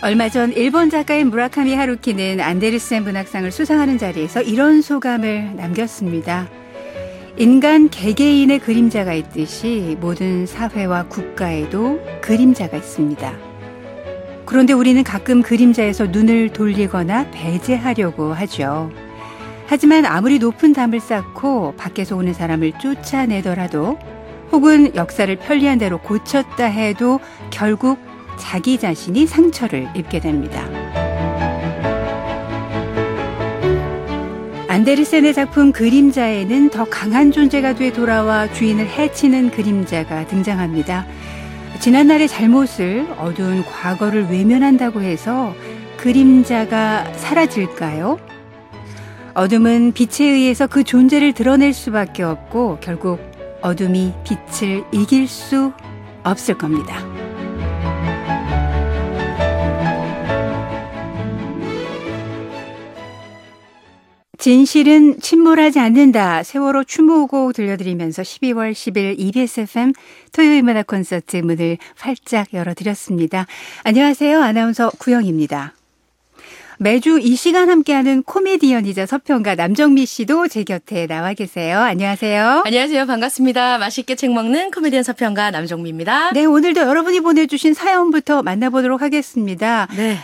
얼마 전 일본 작가인 무라카미 하루키는 안데르센 문학상을 수상하는 자리에서 이런 소감을 남겼습니다. 인간 개개인의 그림자가 있듯이 모든 사회와 국가에도 그림자가 있습니다. 그런데 우리는 가끔 그림자에서 눈을 돌리거나 배제하려고 하죠. 하지만 아무리 높은 담을 쌓고 밖에서 오는 사람을 쫓아내더라도 혹은 역사를 편리한 대로 고쳤다 해도 결국 자기 자신이 상처를 입게 됩니다. 안데르센의 작품 그림자에는 더 강한 존재가 돼 돌아와 주인을 해치는 그림자가 등장합니다. 지난날의 잘못을 어두운 과거를 외면한다고 해서 그림자가 사라질까요? 어둠은 빛에 의해서 그 존재를 드러낼 수밖에 없고 결국 어둠이 빛을 이길 수 없을 겁니다. 진실은 침몰하지 않는다. 세월호 추모곡 들려드리면서 12월 10일 EBS FM 토요일 문화 콘서트 문을 활짝 열어드렸습니다. 안녕하세요. 아나운서 구영입니다. 매주 이 시간 함께하는 코미디언이자 서평가 남정미 씨도 제 곁에 나와 계세요. 안녕하세요. 안녕하세요. 반갑습니다. 맛있게 책 먹는 코미디언 서평가 남정미입니다. 네, 오늘도 여러분이 보내주신 사연부터 만나보도록 하겠습니다. 네.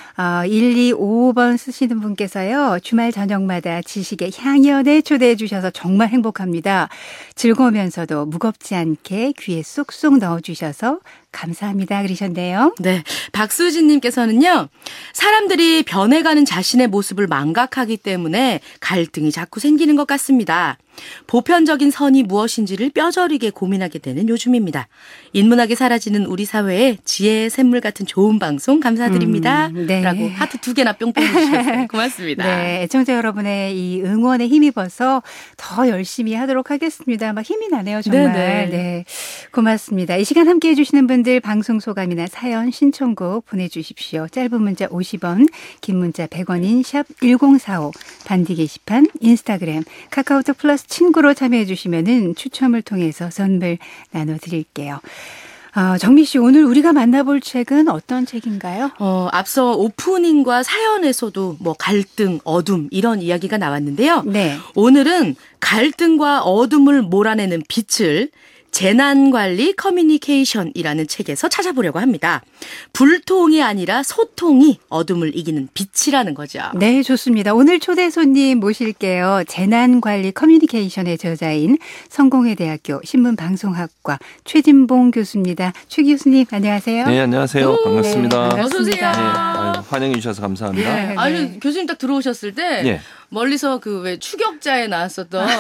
1255번 쓰시는 분께서요. 주말 저녁마다 지식의 향연에 초대해 주셔서 정말 행복합니다. 즐거우면서도 무겁지 않게 귀에 쏙쏙 넣어주셔서 감사합니다. 그러셨네요. 네. 박수진님께서는요. 사람들이 변해가는 자신의 모습을 망각하기 때문에 갈등이 자꾸 생기는 것 같습니다. 보편적인 선이 무엇인지를 뼈저리게 고민하게 되는 요즘입니다. 인문학이 사라지는 우리 사회에 지혜의 샘물 같은 좋은 방송 감사드립니다. 네. 라고 하트 2개나 뿅뿅 해주셨어요. 고맙습니다. 네, 애청자 여러분의 이 응원에 힘입어서 더 열심히 하도록 하겠습니다. 막 힘이 나네요, 정말. 네네. 네, 고맙습니다. 이 시간 함께해 주시는 분들 방송 소감이나 사연 신청곡 보내주십시오. 짧은 문자 50원, 긴 문자 100원인 샵 1045, 반디 게시판, 인스타그램, 카카오톡 플러스 친구로 참여해 주시면은 추첨을 통해서 선물 나눠드릴게요. 정미 씨, 오늘 우리가 만나볼 책은 어떤 책인가요? 앞서 오프닝과 사연에서도 뭐 갈등, 어둠 이런 이야기가 나왔는데요. 네. 오늘은 갈등과 어둠을 몰아내는 빛을 재난관리 커뮤니케이션이라는 책에서 찾아보려고 합니다. 불통이 아니라 소통이 어둠을 이기는 빛이라는 거죠. 네, 좋습니다. 오늘 초대 손님 모실게요. 재난관리 커뮤니케이션의 저자인 성공회대학교 신문방송학과 최진봉 교수입니다. 최 교수님, 안녕하세요. 네, 안녕하세요. 반갑습니다. 네, 어서 오세요. 네, 환영해 주셔서 감사합니다. 네. 아니, 교수님 딱 들어오셨을 때 네. 멀리서 그 왜 추격자에 나왔었던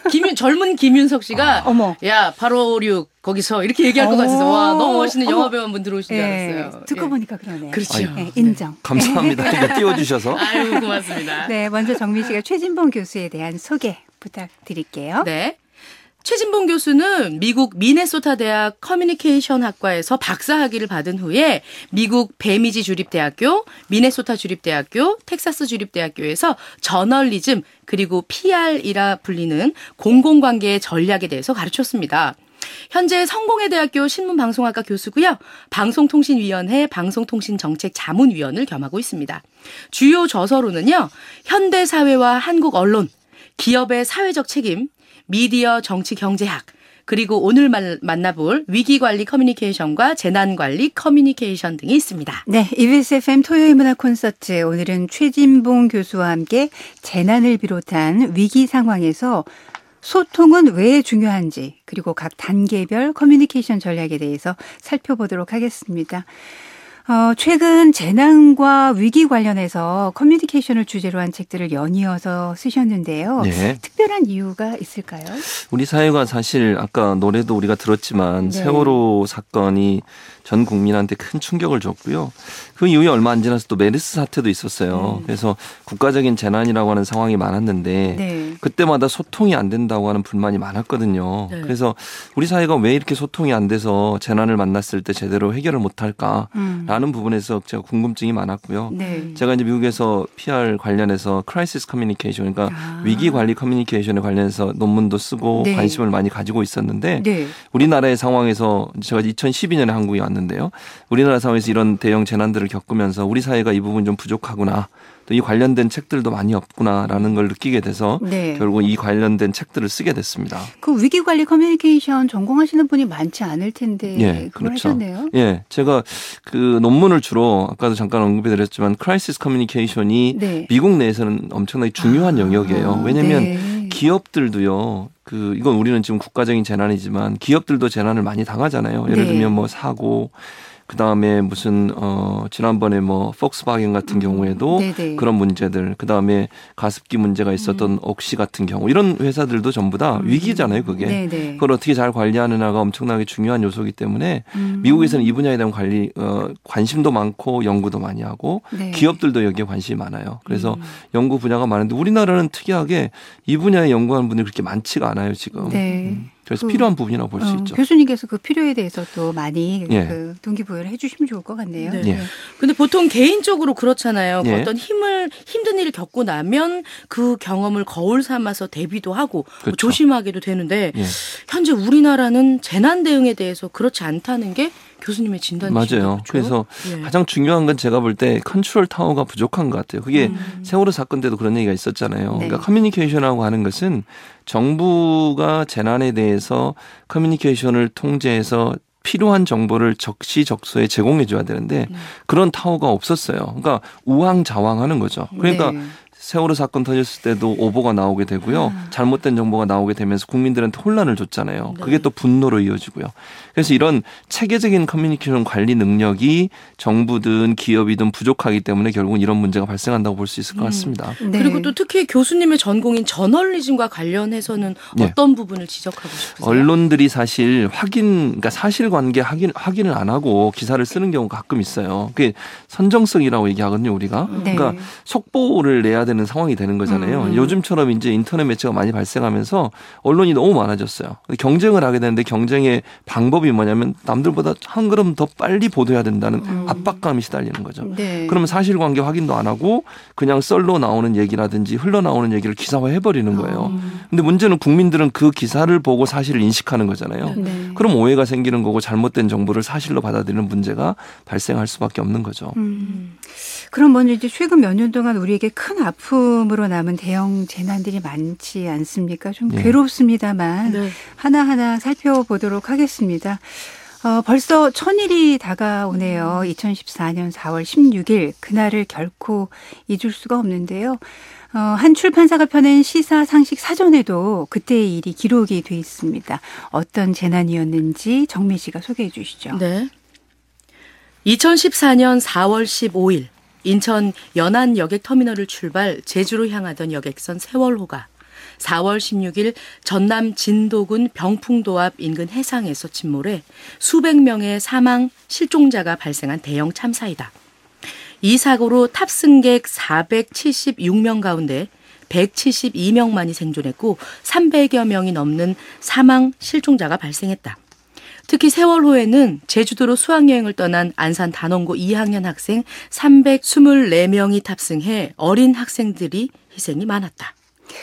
젊은 김윤석 씨가 어머. 야 856 거기서 이렇게 얘기할 것 같아서 와 너무 멋있는 영화배우 한 분 들어오신 줄 알았어요. 듣고 예. 보니까 그러네요. 그렇죠. 네, 인정. 감사합니다. 이렇게 띄워주셔서. 아유 고맙습니다. 네, 먼저 정미 씨가 최진봉 교수에 대한 소개 부탁드릴게요. 네. 최진봉 교수는 미국 미네소타 대학 커뮤니케이션 학과에서 박사학위를 받은 후에 미국 베미지 주립대학교, 미네소타 주립대학교, 텍사스 주립대학교에서 저널리즘 그리고 PR이라 불리는 공공관계의 전략에 대해서 가르쳤습니다. 현재 성공회대학교 신문방송학과 교수고요. 방송통신위원회 방송통신정책자문위원을 겸하고 있습니다. 주요 저서로는요. 현대사회와 한국 언론, 기업의 사회적 책임, 미디어 정치 경제학, 그리고 오늘 만나볼 위기관리 커뮤니케이션과 재난관리 커뮤니케이션 등이 있습니다. 네, EBS FM 토요일 문화 콘서트. 오늘은 최진봉 교수와 함께 재난을 비롯한 위기 상황에서 소통은 왜 중요한지 그리고 각 단계별 커뮤니케이션 전략에 대해서 살펴보도록 하겠습니다. 최근 재난과 위기 관련해서 커뮤니케이션을 주제로 한 책들을 연이어서 쓰셨는데요. 네. 특별한 이유가 있을까요? 우리 사회가 사실 아까 노래도 우리가 들었지만 네. 세월호 사건이 전 국민한테 큰 충격을 줬고요. 그 이후에 얼마 안 지나서 또 메르스 사태도 있었어요. 그래서 국가적인 재난이라고 하는 상황이 많았는데 네. 그때마다 소통이 안 된다고 하는 불만이 많았거든요. 네. 그래서 우리 사회가 왜 이렇게 소통이 안 돼서 재난을 만났을 때 제대로 해결을 못할까라는 부분에서 제가 궁금증이 많았고요. 네. 제가 이제 미국에서 PR 관련해서 크라이시스 커뮤니케이션, 그러니까 위기 관리 커뮤니케이션에 관련해서 논문도 쓰고 네. 관심을 많이 가지고 있었는데 네. 우리나라의 상황에서 제가 2012년에 한국에 왔는데요. 우리나라 상황에서 이런 대형 재난들을 겪으면서 우리 사회가 이 부분 좀 부족하구나. 또 이 관련된 책들도 많이 없구나라는 걸 느끼게 돼서 네. 결국 이 관련된 책들을 쓰게 됐습니다. 그 위기관리 커뮤니케이션 전공하시는 분이 많지 않을 텐데 예, 그걸 그렇죠. 하셨네요. 예, 제가 그 논문을 주로 아까도 잠깐 언급해드렸지만 크라이시스 커뮤니케이션이 네. 미국 내에서는 엄청나게 중요한 영역이에요. 왜냐하면 네. 기업들도요. 이건 우리는 지금 국가적인 재난이지만 기업들도 재난을 많이 당하잖아요. 예를 네. 들면 뭐 사고, 그다음에 무슨 지난번에 뭐 폭스바겐 같은 경우에도 네네. 그런 문제들, 그다음에 가습기 문제가 있었던 옥시 같은 경우 이런 회사들도 전부 다 위기잖아요, 그게. 네네. 그걸 어떻게 잘 관리하느냐가 엄청나게 중요한 요소이기 때문에 미국에서는 이 분야에 대한 관심도 많고 연구도 많이 하고 네. 기업들도 여기에 관심이 많아요. 그래서 연구 분야가 많은데 우리나라는 특이하게 이 분야에 연구하는 분들이 그렇게 많지가 않아요, 지금. 네. 그래서 필요한 부분이라고 볼 수 있죠. 교수님께서 그 필요에 대해서 또 많이 예. 그 동기부여를 해주시면 좋을 것 같네요. 네. 예. 근데 보통 개인적으로 그렇잖아요. 예. 어떤 힘든 일을 겪고 나면 그 경험을 거울 삼아서 대비도 하고 그렇죠. 조심하게도 되는데 예. 현재 우리나라는 재난 대응에 대해서 그렇지 않다는 게 교수님의 진단이시죠. 맞아요. 그래서 예. 가장 중요한 건 제가 볼 때 컨트롤 타워가 부족한 것 같아요. 그게 세월호 사건 때도 그런 얘기가 있었잖아요. 네. 그러니까 커뮤니케이션이라고 하는 것은 정부가 재난에 대해서 커뮤니케이션을 통제해서 필요한 정보를 적시적소에 제공해 줘야 되는데 그런 타워가 없었어요. 그러니까 우왕좌왕하는 거죠. 그러니까 네. 세월호 사건 터졌을 때도 오보가 나오게 되고요. 잘못된 정보가 나오게 되면서 국민들한테 혼란을 줬잖아요. 그게 또 분노로 이어지고요. 그래서 이런 체계적인 커뮤니케이션 관리 능력이 정부든 기업이든 부족하기 때문에 결국은 이런 문제가 발생한다고 볼 수 있을 것 같습니다. 네. 그리고 또 특히 교수님의 전공인 저널리즘과 관련해서는 네. 어떤 부분을 지적하고 싶으세요? 언론들이 사실 그러니까 사실관계 확인을 안 하고 기사를 쓰는 경우가 가끔 있어요. 그게 선정성이라고 얘기하거든요, 우리가. 네. 그러니까 속보를 내야 되는 상황이 되는 거잖아요. 요즘처럼 이제 인터넷 매체가 많이 발생하면서 언론이 너무 많아졌어요. 경쟁을 하게 되는데 경쟁의 방법이 뭐냐면 남들보다 한 걸음 더 빨리 보도해야 된다는 압박감이 시달리는 거죠. 네. 그러면 사실관계 확인도 안 하고 그냥 썰로 나오는 얘기라든지 흘러나오는 얘기를 기사화해버리는 거예요. 근데 문제는 국민들은 그 기사를 보고 사실을 인식하는 거잖아요. 네. 그럼 오해가 생기는 거고 잘못된 정보를 사실로 받아들이는 문제가 발생할 수밖에 없는 거죠. 그럼 먼저 이제 최근 몇 년 동안 우리에게 큰 아픔으로 남은 대형 재난들이 많지 않습니까? 좀 네. 괴롭습니다만 네. 하나하나 살펴보도록 하겠습니다. 벌써 1000일이 다가오네요. 2014년 4월 16일 그날을 결코 잊을 수가 없는데요. 한 출판사가 펴낸 시사상식 사전에도 그때의 일이 기록이 돼 있습니다. 어떤 재난이었는지 정미 씨가 소개해 주시죠. 네. 2014년 4월 15일 인천 연안 여객터미널을 출발 제주로 향하던 여객선 세월호가 4월 16일 전남 진도군 병풍도 앞 인근 해상에서 침몰해 수백 명의 사망, 실종자가 발생한 대형 참사이다. 이 사고로 탑승객 476명 가운데 172명만이 생존했고 300여 명이 넘는 사망, 실종자가 발생했다. 특히 세월호에는 제주도로 수학여행을 떠난 안산 단원고 2학년 학생 324명이 탑승해 어린 학생들이 희생이 많았다.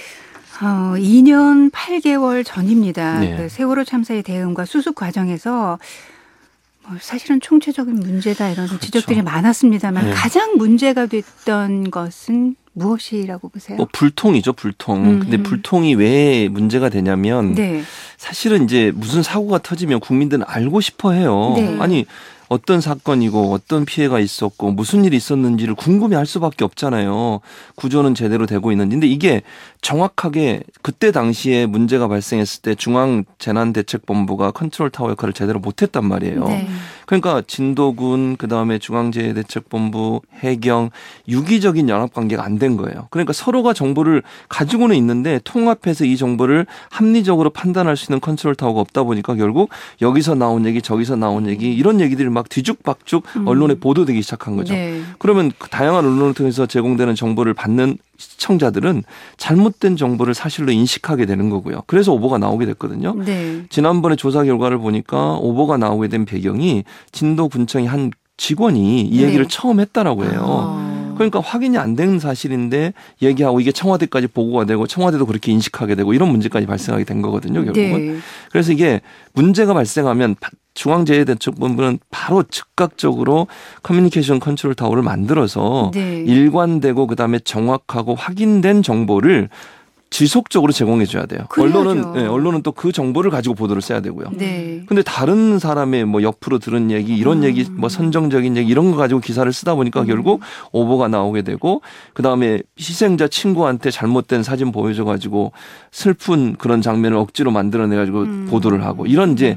2년 8개월 전입니다. 네. 그 세월호 참사의 대응과 수습 과정에서 사실은 총체적인 문제다 이런 지적들이 많았습니다만 네. 가장 문제가 됐던 것은 무엇이라고 보세요? 불통이죠, 불통. 근데 불통이 왜 문제가 되냐면 네. 사실은 이제 무슨 사고가 터지면 국민들은 알고 싶어 해요. 네. 아니 어떤 사건이고 어떤 피해가 있었고 무슨 일이 있었는지를 궁금해할 수밖에 없잖아요. 구조는 제대로 되고 있는데 근데 이게 정확하게 그때 당시에 문제가 발생했을 때 중앙재난대책본부가 컨트롤 타워 역할을 제대로 못했단 말이에요. 네. 그러니까 진도군 그다음에 중앙재해대책본부 해경 유기적인 연합관계가 안 된 거예요. 그러니까 서로가 정보를 가지고는 있는데 통합해서 이 정보를 합리적으로 판단할 수 가르치는 컨트롤 타워가 없다 보니까 결국 여기서 나온 얘기 저기서 나온 얘기 이런 얘기들이 막 뒤죽박죽 언론에 보도되기 시작한 거죠. 네. 그러면 그 다양한 언론을 통해서 제공되는 정보를 받는 시청자들은 잘못된 정보를 사실로 인식하게 되는 거고요. 그래서 오보가 나오게 됐거든요. 네. 지난번에 조사 결과를 보니까 오보가 나오게 된 배경이 진도군청의 한 직원이 이 얘기를 처음 했다라고 해요. 그러니까 확인이 안 된 사실인데 얘기하고 이게 청와대까지 보고가 되고 청와대도 그렇게 인식하게 되고 이런 문제까지 발생하게 된 거거든요. 결국은. 네. 그래서 이게 문제가 발생하면 중앙재해대책본부는 바로 즉각적으로 커뮤니케이션 컨트롤 타워를 만들어서 네. 일관되고 그다음에 정확하고 확인된 정보를 지속적으로 제공해 줘야 돼요. 그래야죠. 언론은 또 그 정보를 가지고 보도를 써야 되고요. 네. 근데 다른 사람의 뭐 옆으로 들은 얘기, 이런 얘기, 뭐 선정적인 얘기 이런 거 가지고 기사를 쓰다 보니까 결국 오보가 나오게 되고 그다음에 희생자 친구한테 잘못된 사진 보여줘 가지고 슬픈 그런 장면을 억지로 만들어내 가지고 보도를 하고 이런 이제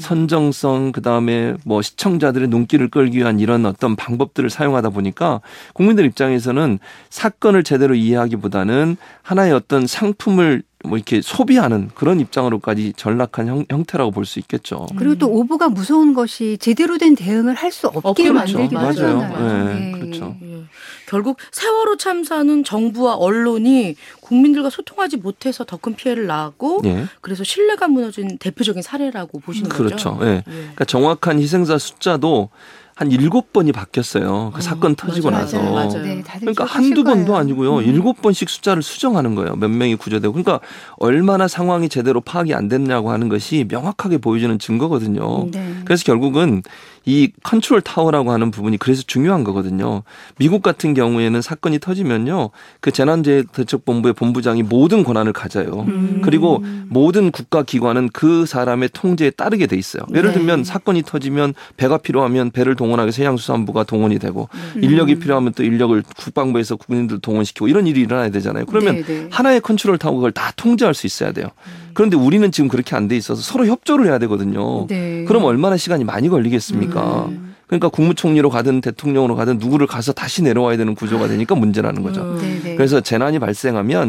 선정성 그다음에 뭐 시청자들의 눈길을 끌기 위한 이런 어떤 방법들을 사용하다 보니까 국민들 입장에서는 사건을 제대로 이해하기보다는 하나의 어떤 상품을 뭐 이렇게 소비하는 그런 입장으로까지 전락한 형태라고 볼 수 있겠죠. 그리고 또 오보가 무서운 것이 제대로 된 대응을 할 수 없게 만들기도 맞아요. 하잖아요. 네, 그렇죠. 예. 결국 세월호 참사는 정부와 언론이 국민들과 소통하지 못해서 더 큰 피해를 낳았고 예. 그래서 신뢰가 무너진 대표적인 사례라고 보시는 거죠. 그렇죠. 예. 그러니까 정확한 희생자 숫자도 한 7번이 바뀌었어요. 그 사건 터지고 맞아요. 나서. 맞아요. 네, 다들 그러니까 기억하실 한두 번도 거예요. 아니고요. 7번씩 숫자를 수정하는 거예요. 몇 명이 구조되고. 그러니까 얼마나 상황이 제대로 파악이 안 됐냐고 하는 것이 명확하게 보여주는 증거거든요. 네. 그래서 결국은 이 컨트롤 타워라고 하는 부분이 그래서 중요한 거거든요. 미국 같은 경우에는 사건이 터지면요. 그 재난재해대책본부의 본부장이 모든 권한을 가져요. 그리고 모든 국가기관은 그 사람의 통제에 따르게 돼 있어요. 예를 네. 들면 사건이 터지면 배가 필요하면 배를 동원하기 위해서 해양수산부가 동원이 되고 인력이 필요하면 또 인력을 국방부에서 국민들 동원시키고 이런 일이 일어나야 되잖아요. 그러면 네, 네. 하나의 컨트롤 타워가 그걸 다 통제할 수 있어야 돼요. 그런데 우리는 지금 그렇게 안 돼 있어서 서로 협조를 해야 되거든요. 네. 그럼 얼마나 시간이 많이 걸리겠습니까? 그러니까 국무총리로 가든 대통령으로 가든 누구를 가서 다시 내려와야 되는 구조가 되니까 문제라는 거죠. 네, 네. 그래서 재난이 발생하면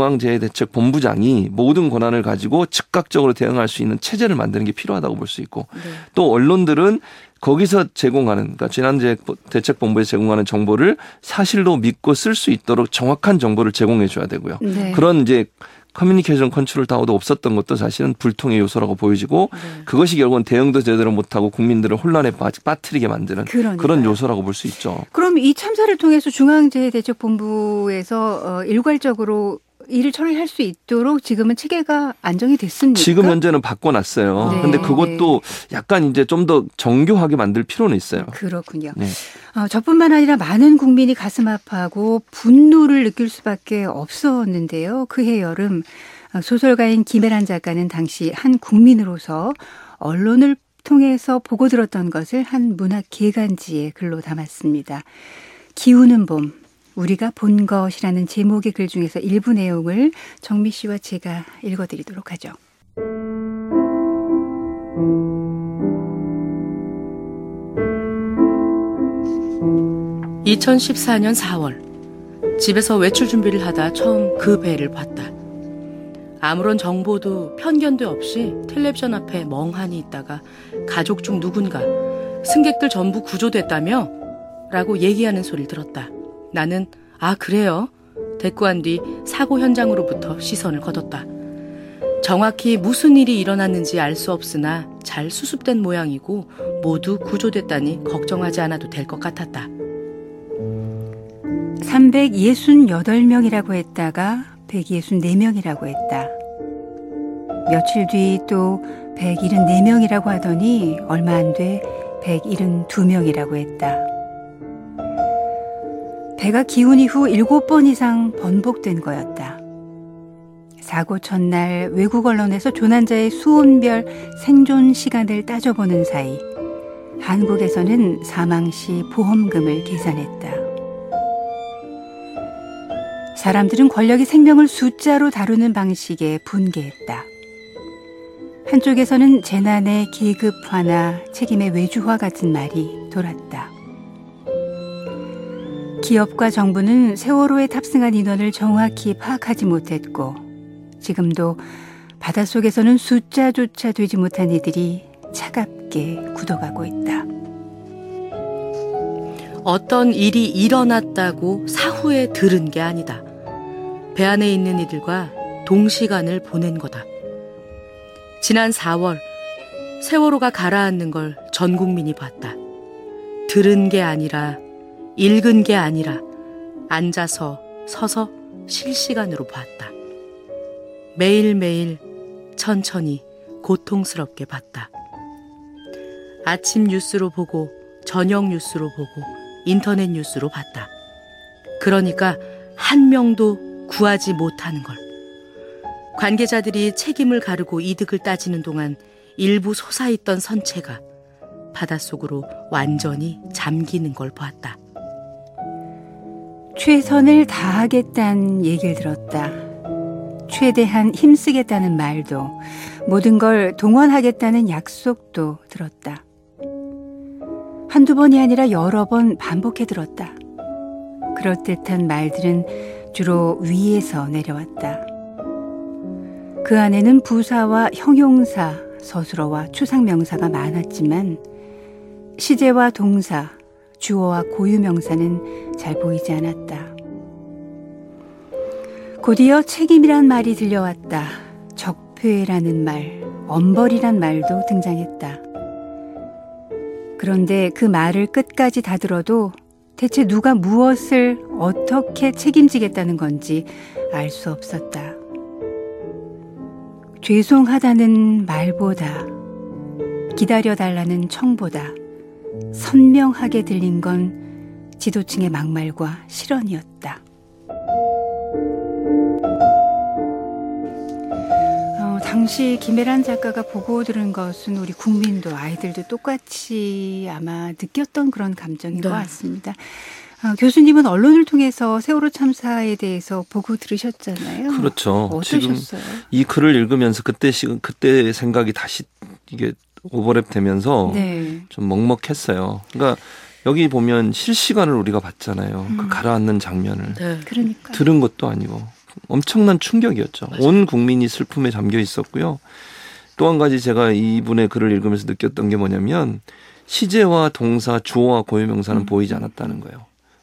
중앙재해대책본부장이 모든 권한을 가지고 즉각적으로 대응할 수 있는 체제를 만드는 게 필요하다고 볼 수 있고 또 언론들은 거기서 제공하는 그러니까 재난대책본부에서 제공하는 정보를 사실로 믿고 쓸 수 있도록 정확한 정보를 제공해 줘야 되고요. 네. 그런 이제 커뮤니케이션 컨트롤 타워도 없었던 것도 사실은 불통의 요소라고 보여지고 그것이 결국은 대응도 제대로 못하고 국민들을 혼란에 빠뜨리게 만드는 그러니까요. 그런 요소라고 볼 수 있죠. 그럼 이 참사를 통해서 중앙재해대책본부에서 일괄적으로 일을 처리할 수 있도록 지금은 체계가 안정이 됐습니까? 지금 현재는 바꿔놨어요. 네. 근데 그것도 약간 이제 좀 더 정교하게 만들 필요는 있어요. 그렇군요. 네. 저뿐만 아니라 많은 국민이 가슴 아파하고 분노를 느낄 수밖에 없었는데요. 그해 여름 소설가인 김혜란 작가는 당시 한 국민으로서 언론을 통해서 보고 들었던 것을 한 문학 개간지에 글로 담았습니다. 기우는 봄. 우리가 본 것이라는 제목의 글 중에서 일부 내용을 정미 씨와 제가 읽어드리도록 하죠. 2014년 4월 집에서 외출 준비를 하다 처음 그 배를 봤다. 아무런 정보도 편견도 없이 텔레비전 앞에 멍하니 있다가 가족 중 누군가 승객들 전부 구조됐다며? 라고 얘기하는 소리를 들었다. 나는 아 그래요? 대꾸한 뒤 사고 현장으로부터 시선을 거뒀다. 정확히 무슨 일이 일어났는지 알 수 없으나 잘 수습된 모양이고 모두 구조됐다니 걱정하지 않아도 될 것 같았다. 368명이라고 했다가 164명이라고 했다. 며칠 뒤 또 174명이라고 하더니 얼마 안 돼 172명이라고 했다. 배가 기운 이후 7번 이상 번복된 거였다. 사고 첫날 외국 언론에서 조난자의 수온별 생존 시간을 따져보는 사이 한국에서는 사망 시 보험금을 계산했다. 사람들은 권력이 생명을 숫자로 다루는 방식에 분개했다. 한쪽에서는 재난의 계급화나 책임의 외주화 같은 말이 돌았다. 기업과 정부는 세월호에 탑승한 인원을 정확히 파악하지 못했고 지금도 바닷속에서는 숫자조차 되지 못한 이들이 차갑게 굳어가고 있다. 어떤 일이 일어났다고 사후에 들은 게 아니다. 배 안에 있는 이들과 동시간을 보낸 거다. 지난 4월 세월호가 가라앉는 걸 전 국민이 봤다. 들은 게 아니라 읽은 게 아니라 앉아서 서서 실시간으로 봤다. 매일매일 천천히 고통스럽게 봤다. 아침 뉴스로 보고 저녁 뉴스로 보고 인터넷 뉴스로 봤다. 그러니까 한 명도 구하지 못하는 걸. 관계자들이 책임을 가르고 이득을 따지는 동안 일부 솟아있던 선체가 바닷속으로 완전히 잠기는 걸 보았다. 최선을 다하겠다는 얘기를 들었다. 최대한 힘쓰겠다는 말도, 모든 걸 동원하겠다는 약속도 들었다. 한두 번이 아니라 여러 번 반복해 들었다. 그럴듯한 말들은 주로 위에서 내려왔다. 그 안에는 부사와 형용사, 서술어와 추상명사가 많았지만 시제와 동사, 주어와 고유명사는 잘 보이지 않았다. 곧이어 책임이란 말이 들려왔다. 적폐라는 말, 엄벌이란 말도 등장했다. 그런데 그 말을 끝까지 다 들어도 대체 누가 무엇을 어떻게 책임지겠다는 건지 알 수 없었다. 죄송하다는 말보다, 기다려달라는 청보다 선명하게 들린 건 지도층의 막말과 실언이었다. 당시 김혜란 작가가 보고 들은 것은 우리 국민도 아이들도 똑같이 아마 느꼈던 그런 감정인 것 같습니다. 교수님은 언론을 통해서 세월호 참사에 대해서 보고 들으셨잖아요. 그렇죠. 어떠셨어요? 지금 이 글을 읽으면서 그때 생각이 다시 이게 오버랩 되면서 네. 좀 먹먹했어요. 그러니까 여기 보면 실시간을 우리가 봤잖아요. 그 가라앉는 장면을. 네. 그러니까 들은 것도 아니고 엄청난 충격이었죠. 맞아요. 온 국민이 슬픔에 잠겨 있었고요. 또 한 가지 제가 이분의 글을 읽으면서 느꼈던 게 뭐냐면 시제와 동사, 주어와 고유명사는 보이지 않았다는 거예요.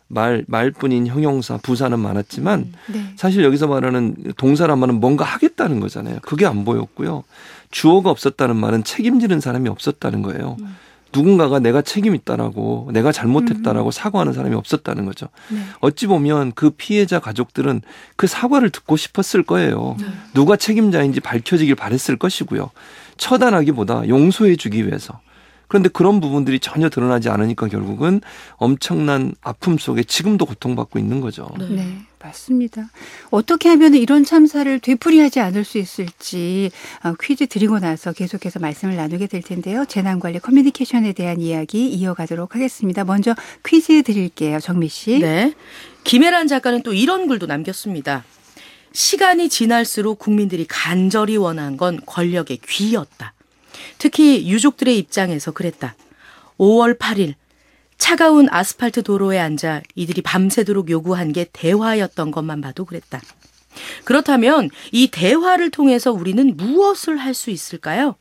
말뿐인 형용사, 부사는 많았지만 네. 사실 여기서 말하는 동사란 말은 뭔가 하겠다는 거잖아요. 그게 안 보였고요. 주어가 없었다는 말은 책임지는 사람이 없었다는 거예요. 누군가가 내가 책임 있다라고, 내가 잘못했다라고 사과하는 사람이 없었다는 거죠. 네. 어찌 보면 그 피해자 가족들은 그 사과를 듣고 싶었을 거예요. 누가 책임자인지 밝혀지길 바랬을 것이고요. 처단하기보다 용서해 주기 위해서. 그런데 그런 부분들이 전혀 드러나지 않으니까 결국은 엄청난 아픔 속에 지금도 고통받고 있는 거죠. 네, 맞습니다. 어떻게 하면 이런 참사를 되풀이하지 않을 수 있을지 퀴즈 드리고 나서 계속해서 말씀을 나누게 될 텐데요. 재난관리 커뮤니케이션에 대한 이야기 이어가도록 하겠습니다. 먼저 퀴즈 드릴게요. 정미 씨. 네. 김혜란 작가는 또 이런 글도 남겼습니다. 시간이 지날수록 국민들이 간절히 원한 건 권력의 귀였다. 특히 유족들의 입장에서 그랬다. 5월 8일 차가운 아스팔트 도로에 앉아 이들이 밤새도록 요구한 게 대화였던 것만 봐도 그랬다. 그렇다면 이 대화를 통해서 우리는 무엇을 할 수 있을까요?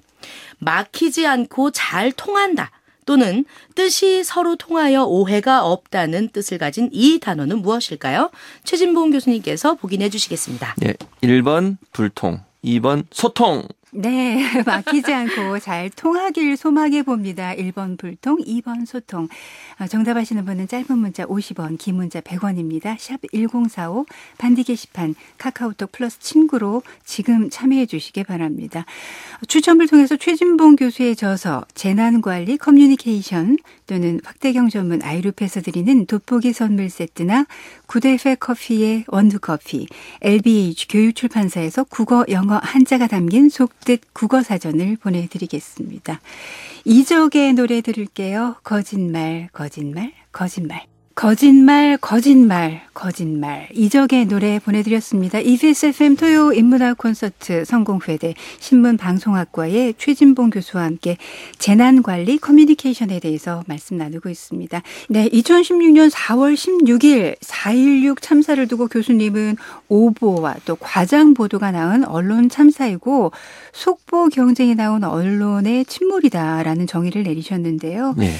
막히지 않고 잘 통한다. 또는 뜻이 서로 통하여 오해가 없다는 뜻을 가진 이 단어는 무엇일까요? 최진봉 교수님께서 보기 내주시겠습니다. 네, 1번 불통, 2번 소통. 네, 막히지 않고 잘 통하길 소망해 봅니다. 1번 불통, 2번 소통. 정답 아시는 분은 짧은 문자 50원, 긴 문자 100원입니다. 샵 1045, 반디 게시판, 카카오톡 플러스 친구로 지금 참여해 주시기 바랍니다. 추첨을 통해서 최진봉 교수의 저서, 재난관리 커뮤니케이션 또는 확대경 전문 아이룹에서 드리는 돋보기 선물 세트나 구대회 커피의 원두커피, LBH 교육출판사에서 국어, 영어 한자가 담긴 속뜻 국어사전을 보내드리겠습니다. 이적의 노래 들을게요. 거짓말, 거짓말, 거짓말. 거짓말, 거짓말, 거짓말. 이적의 노래 보내드렸습니다. EBS FM 토요 인문학 콘서트 성공회대 신문방송학과의 최진봉 교수와 함께 재난관리 커뮤니케이션에 대해서 말씀 나누고 있습니다. 네, 2016년 4월 16일 4.16 참사를 두고 교수님은 오보와 또 과장 보도가 나온 언론 참사이고 속보 경쟁이 나온 언론의 침몰이다라는 정의를 내리셨는데요. 네.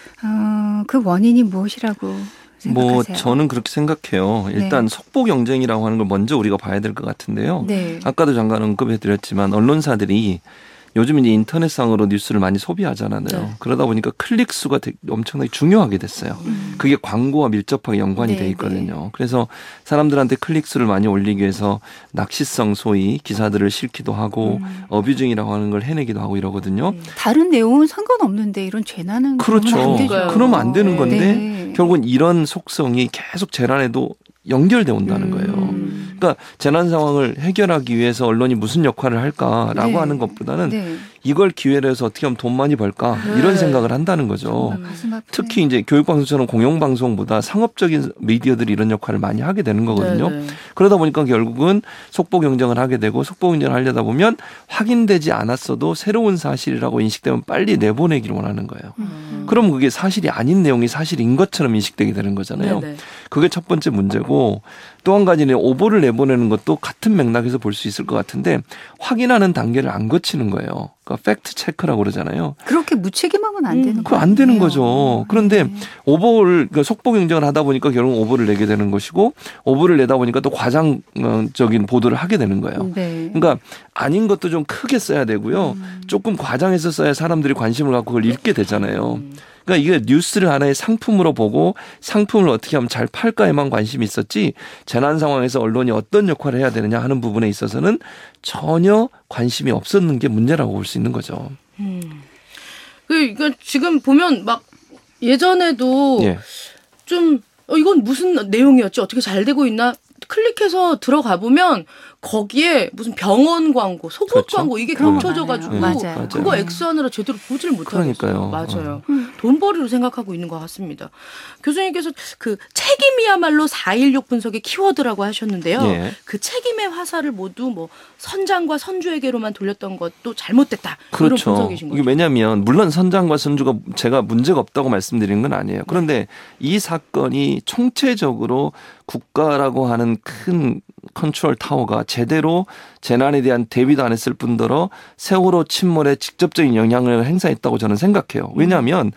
그 원인이 무엇이라고 생각하세요? 저는 그렇게 생각해요. 일단 속보 경쟁이라고 하는 걸 먼저 우리가 봐야 될 것 같은데요. 네. 아까도 잠깐 언급해드렸지만 언론사들이 요즘 이제 인터넷상으로 뉴스를 많이 소비하잖아요. 네. 그러다 보니까 클릭 수가 엄청나게 중요하게 됐어요. 그게 광고와 밀접하게 연관이 돼 있거든요. 그래서 사람들한테 클릭 수를 많이 올리기 위해서 낚시성 소위 기사들을 실기도 하고 어뷰징이라고 하는 걸 해내기도 하고 이러거든요. 다른 내용은 상관없는데 이런 재난은 그렇죠. 안 되죠. 그러면 안 되는 건데 네. 결국은 이런 속성이 계속 재난에도 연결돼 온다는 거예요. 그러니까 재난 상황을 해결하기 위해서 언론이 무슨 역할을 할까라고 네. 하는 것보다는 네. 이걸 기회로 해서 어떻게 하면 돈 많이 벌까 이런 생각을 한다는 거죠. 가슴 아프네. 특히 이제 교육방송처럼 공영방송보다 상업적인 미디어들이 이런 역할을 많이 하게 되는 거거든요. 네네. 그러다 보니까 결국은 속보 경쟁을 하게 되고 속보 경쟁을 하려다 보면 확인되지 않았어도 새로운 사실이라고 인식되면 빨리 내보내기를 원하는 거예요. 그럼 그게 사실이 아닌 내용이 사실인 것처럼 인식되게 되는 거잖아요. 네네. 그게 첫 번째 문제고 또 한 가지는 오보를 내보내는 것도 같은 맥락에서 볼 수 있을 것 같은데 확인하는 단계를 안 거치는 거예요. 그러니까 팩트 체크라고 그러잖아요. 그렇게 무책임하면 안 되는 거예요. 그거 안 되는 거죠. 그런데 오보를 그러니까 속보 경쟁을 하다 보니까 결국 오보를 내게 되는 것이고 오보를 내다 보니까 또 과장적인 보도를 하게 되는 거예요. 네. 그러니까 아닌 것도 좀 크게 써야 되고요. 조금 과장해서 써야 사람들이 관심을 갖고 그걸 읽게 되잖아요. 그러니까 이게 뉴스를 하나의 상품으로 보고 상품을 어떻게 하면 잘 팔까에만 관심이 있었지 재난 상황에서 언론이 어떤 역할을 해야 되느냐 하는 부분에 있어서는 전혀 관심이 없었는 게 문제라고 볼 수 있는 거죠. 그러니까 지금 보면 막 예전에도 예. 좀 이건 무슨 내용이었지? 어떻게 잘 되고 있나? 클릭해서 들어가 보면 거기에 무슨 병원 광고, 속옷 그렇죠. 광고 이게 그런 거 겹쳐져가지고 많아요. 맞아요. 그거 액수하느라 제대로 보질 못하겠어요. 그러니까요. 맞아요. 돈벌이로 생각하고 있는 것 같습니다. 교수님께서 그 책임이야말로 4.16 분석의 키워드라고 하셨는데요. 예. 그 책임의 화살을 모두 뭐 선장과 선주에게로만 돌렸던 것도 잘못됐다. 이런 그렇죠. 분석이신 거죠. 이게 왜냐하면 물론 선장과 선주가 제가 문제가 없다고 말씀드리는 건 아니에요. 그런데 이 사건이 총체적으로 국가라고 하는 큰 컨트롤 타워가 제대로 재난에 대한 대비도 안 했을 뿐더러 세월호 침몰에 직접적인 영향을 행사했다고 저는 생각해요. 왜냐하면